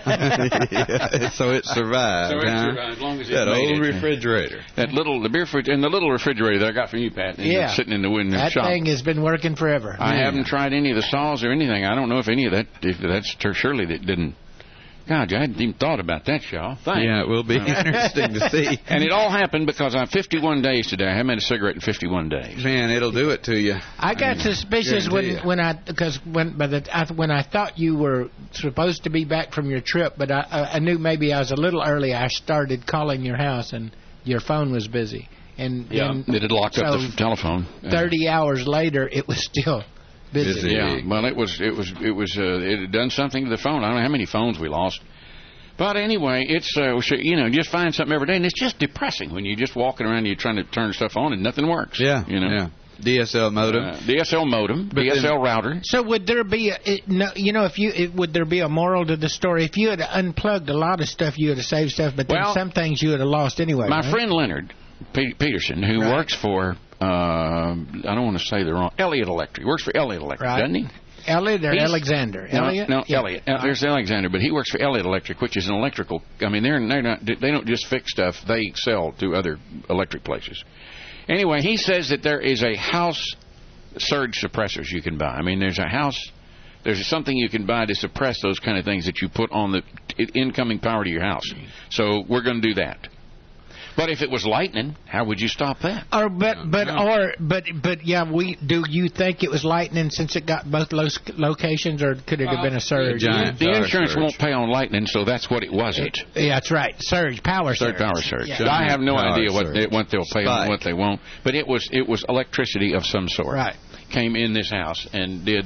Yeah, so it survived, So it huh? survived, as long as it That made old it. refrigerator. That little the beer fridge and the little refrigerator that I got from you, Pat. and Yeah. it's sitting in the window That shop. thing has been working forever. I Yeah. haven't tried any of the saws or anything. I don't know if any of that. If that's surely that didn't. God, I hadn't even thought about that, Shaw. Thanks. Yeah, it will be interesting to see. And it all happened because I'm fifty-one days today. I haven't had a cigarette in fifty-one days. Man, it'll do it to you. I got suspicious when guarantee you. when I because when by the I, when I thought you were supposed to be back from your trip, but I I I knew maybe I was a little early. I started calling your house and your phone was busy, and Yeah, and it had locked up so the f- telephone. Thirty hours later, it was still busy. Busy. Yeah, well, it was, it was, it was, uh, it had done something to the phone. I don't know how many phones we lost. But anyway, it's, uh, you know, just find something every day, and it's just depressing when you're just walking around and you're trying to turn stuff on and nothing works. Yeah, you know. yeah. D S L modem. Uh, D S L modem, But D S L then- router. So would there be a, it, no, you know if you it, would there be a moral to the story? If you had unplugged a lot of stuff, you would have saved stuff, but then Well, some things you would have lost anyway. My right? friend Leonard Pe- Peterson, who Right. works for, uh, I don't want to say the wrong, Elliott Electric. He works for Elliott Electric, Right. doesn't he? Elliot or He's- Alexander? No, Elliot? no, Yeah. Elliot. Uh, there's Alexander, but he works for Elliott Electric, which is an electrical. I mean, they're they're not they don't just fix stuff; they sell to other electric places. Anyway, he says that there is a house surge suppressors you can buy. I mean, there's a house There's something you can buy to suppress those kind of things that you put on the t- incoming power to your house. So we're going to do that. But if it was lightning, how would you stop that? Or but but or but but yeah, we do. You think it was lightning since it got both lo- locations, or could it have been a surge? The, the insurance surge. won't pay on lightning, so that's what it wasn't. It, yeah, that's right. Surge, power surge. Surge, power surge. Yeah. I have no power idea what surge. they, what they'll pay Spike. and what they won't. But it was it was electricity of some sort. Right. Came in this house and did.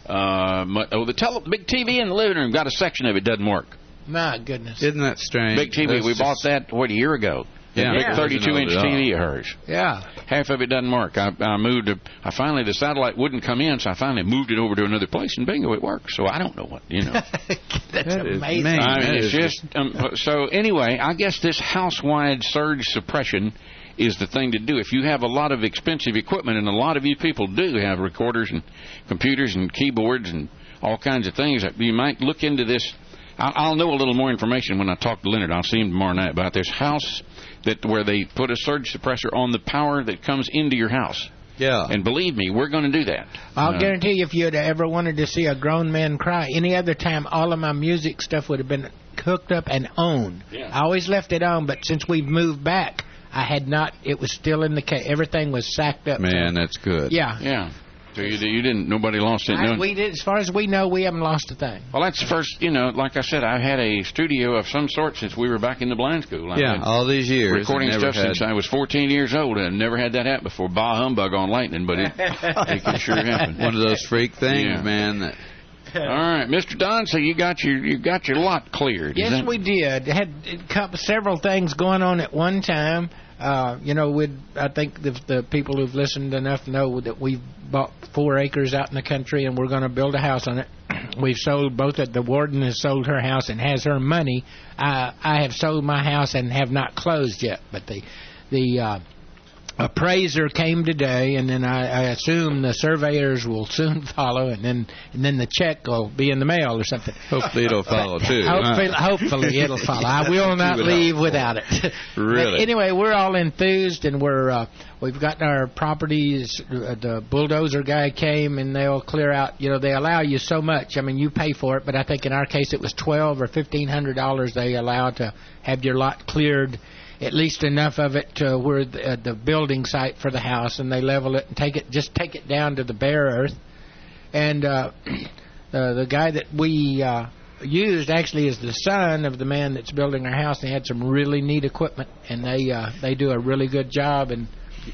Uh, my, oh, the tele- big T V in the living room got a section of it doesn't work. My goodness. Isn't that strange? Big T V. That's We just... bought that what a year ago. Yeah, big yeah. thirty-two inch T V of hers. Yeah. Half of it doesn't work. I, I moved. To, I finally the satellite wouldn't come in, so I finally moved it over to another place, and bingo, it works. So I don't know what you know. That's that amazing. Man, I mean, that it's just um, so. Anyway, I guess this house-wide surge suppression is the thing to do. If you have a lot of expensive equipment, and a lot of you people do have recorders and computers and keyboards and all kinds of things, you might look into this. I'll know a little more information when I talk to Leonard. I'll see him tomorrow night about this house that where they put a surge suppressor on the power that comes into your house. Yeah. And believe me, we're going to do that. I'll uh, guarantee you, if you had ever wanted to see a grown man cry, any other time, all of my music stuff would have been hooked up and on. Yeah. I always left it on, but since we've moved back, I had not. It was still in the case. Everything was sacked up. Man, that's good. Yeah. Yeah. So you, you didn't. Nobody lost it. I, No. we did, as far as we know, we haven't lost a thing. Well, that's the first, you know, like I said, I've had a studio of some sort since we were back in the blind school. I've Yeah, had all these years. recording and never stuff had... since I was fourteen years old, and never had that happen before. Bah humbug on lightning, but it, it can sure happen. One of those freak things, Yeah. man. That... All right, Mister Don, so you got your you got your lot cleared. Yes, that... we did. Had a couple, several things going on at one time. Uh, you know, we'd, I think the, the people who've listened enough know that we've bought four acres out in the country, and we're going to build a house on it. We've sold both. The warden has sold her house and has her money. Uh, I have sold my house and have not closed yet. But the the uh, appraiser came today, and then I, I assume the surveyors will soon follow, and then and then the check will be in the mail or something. Hopefully it'll follow too. Hopefully, huh? hopefully it'll follow. I will not leave without it. Really? But anyway, we're all enthused, and we're uh, we've got our properties. Uh, the bulldozer guy came, and they'll clear out. You know, they allow you so much. I mean, you pay for it, but I think in our case it was twelve or fifteen hundred dollars they allow to have your lot cleared. At least enough of it to where the, uh, the building site for the house, and they level it and take it, just take it down to the bare earth. And uh, uh, the guy that we uh, used actually is the son of the man that's building our house. They had some really neat equipment, and they uh, they do a really good job. And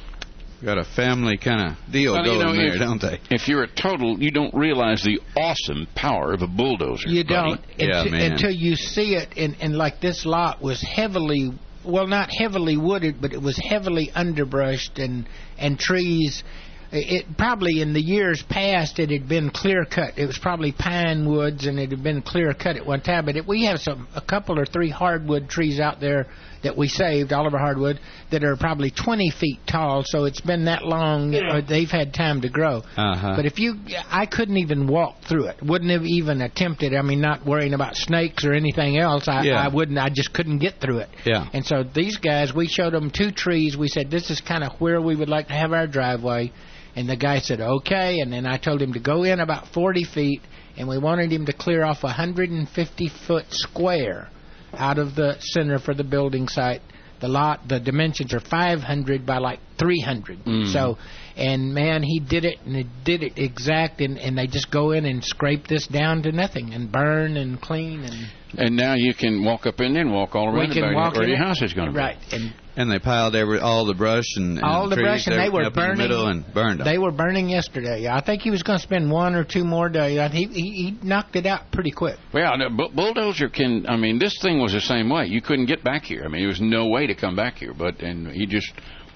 got a family kind of deal well, going you know, there, if, don't they? If you're a total, you don't realize the awesome power of a bulldozer. You buddy. don't Yeah, until, man. until you see it. And, and like this lot was heavily. Well, not heavily wooded, but it was heavily underbrushed and and trees. It probably in the years past it had been clear cut. It was probably pine woods, and it had been clear cut at one time. But it, we have some a couple or three hardwood trees out there that we saved, all of our hardwood, that are probably twenty feet tall. So it's been that long. Yeah. They've had time to grow. Uh-huh. But if you, I couldn't even walk through it. Wouldn't have even attempted. I mean, not worrying about snakes or anything else. I, Yeah. I wouldn't. I just couldn't get through it. Yeah. And so these guys, we showed them two trees. We said, this is kind of where we would like to have our driveway. And the guy said, okay. And then I told him to go in about forty feet, and we wanted him to clear off a one hundred fifty foot square out of the center for the building site. The lot, the dimensions are five hundred by like three hundred. Mm. So, and man, he did it, and he did it exact, and, and they just go in and scrape this down to nothing, and burn and clean, and And now you can walk up in there and walk all around we can about walk where in your it. house is going to right. be. And And they piled every all the brush and, and all the trees brush, and they were up burning. in the middle and burned them. They were burning yesterday. I think he was going to spend one or two more days. I- He, he he knocked it out pretty quick. Well, the bu- bulldozer can. I mean, this thing was the same way. You couldn't get back here. I mean, there was no way to come back here. But and he just.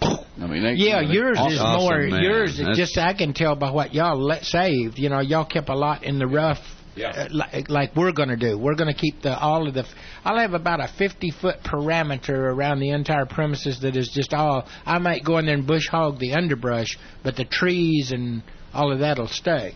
I mean, they, Yeah, you know, yours awesome. is more. Awesome, man. Yours, That's- just I can tell by what y'all let saved. You know, y'all kept a lot in the rough. Yeah. Uh, like, like we're going to do. We're going to keep the all of the. I'll have about a fifty foot parameter around the entire premises that is just all. I might go in there and bush hog the underbrush, but the trees and all of that'll stay.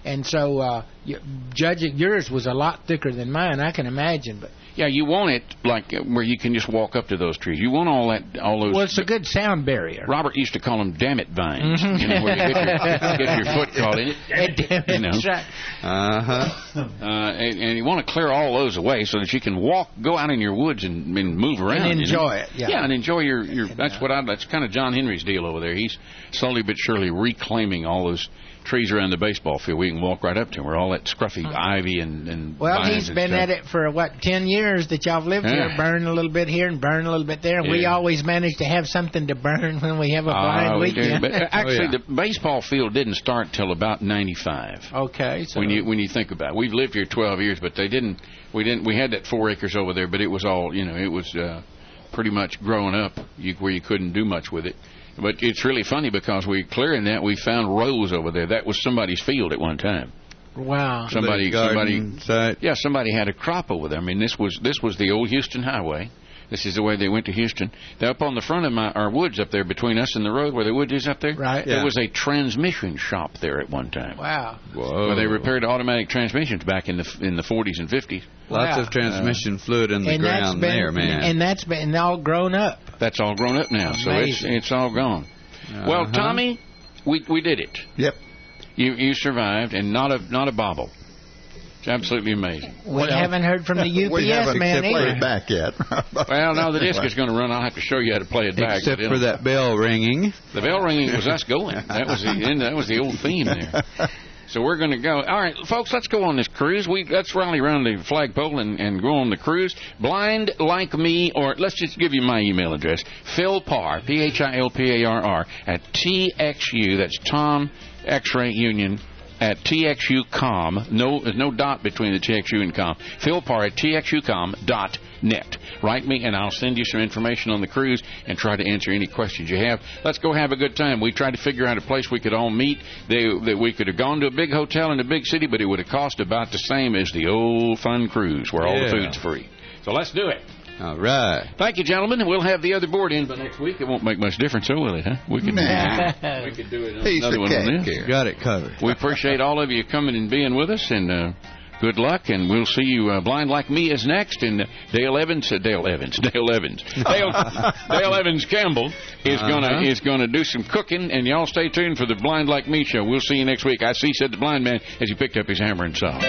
and so uh, you, judging yours was a lot thicker than mine. I can imagine, but. Yeah, you want it like uh, where you can just walk up to those trees. You want all that, all those. Well, it's a good sound barrier. Robert used to call them "damn it vines." Mm-hmm. You know, where you get your, get your foot caught in it. Damn it, you know. that's right. Uh-huh. Uh And, and you want to clear all those away so that you can walk, go out in your woods and, and move around And enjoy you know? it. Yeah. yeah, and enjoy your your. And, that's uh, what I. That's kind of John Henry's deal over there. He's slowly but surely reclaiming all those trees around the baseball field. We can walk right up to them. Where all that scruffy ivy and and. Well, vines he's and been stuff. at it for what ten years that y'all have lived Yeah. here, burn a little bit here and burn a little bit there. And we Yeah. always manage to have something to burn when we have a Oh, blind we do. weekend. But uh, actually, Oh, yeah. the baseball field didn't start till about ninety-five. Okay, so When you when you think about it, we've lived here twelve years, but they didn't. We didn't. We had that four acres over there, but it was all you know. It was uh, pretty much growing up, you, where you couldn't do much with it. But it's really funny because we clearing that we found rows over there. That was somebody's field at one time. wow. Somebody, somebody, Garden site. yeah, somebody had a crop over there. I mean, this was this was the old Houston Highway. This is the way they went to Houston. They're up on the front of my our woods up there between us and the road where the woods is up there. Right. There Yeah. was a transmission shop there at one time. Wow. Whoa. Where they repaired automatic transmissions back in the in the forties and fifties. Lots Wow. of transmission fluid in the And that's ground been there, man. and that's been all grown up. That's all grown up now, so it's Amazing. it's all gone. Well, Uh-huh. Tommy, we we did it. Yep. You you survived, and not a not a bobble. It's absolutely amazing. We Well, haven't heard from the U P S we haven't man played either. it back yet. Well, now the disc is going to run. I'll have to show you how to play it back. Except but for it'll- that bell ringing. The bell ringing was us going. That was the that was the old theme there. So we're going to go. All right, folks, let's go on this cruise. We let's rally around the flagpole and, and go on the cruise. Blind like me, or let's just give you my email address: Phil Parr, P H I L P A R R at T X U. That's Tom X-Ray Union at T X U dot com. No, there's no dot between the T X U and com. Phil Parr at T X U dot com dot net. Write me, and I'll send you some information on the cruise and try to answer any questions you have. Let's go have a good time. We tried to figure out a place we could all meet. They, that we could have gone to a big hotel in a big city, but it would have cost about the same as the old fun cruise where all Yeah. the food's free. So let's do it. All right. Thank you, gentlemen. We'll have the other board in by next week. It won't make much difference, so will it, huh? We can, Nah. we could do it. Piece Another of one on cake this. here. Got it covered. We appreciate all of you coming and being with us, and uh, good luck. And we'll see you. Uh, Blind Like Me is next, and uh, Dale Evans, uh, Dale Evans, Dale Evans, Dale, Dale Evans Campbell is Uh-huh. gonna is gonna do some cooking, and y'all stay tuned for the Blind Like Me show. We'll see you next week. I see, said the blind man as he picked up his hammer and saw.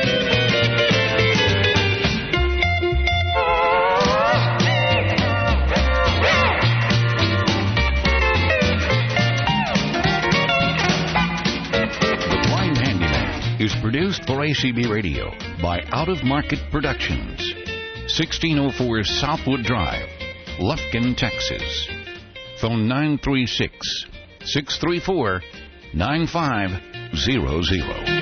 Is produced for A C B Radio by Out of Market Productions. sixteen oh four Southwood Drive, Lufkin, Texas. Phone nine three six, six three four, nine five zero zero.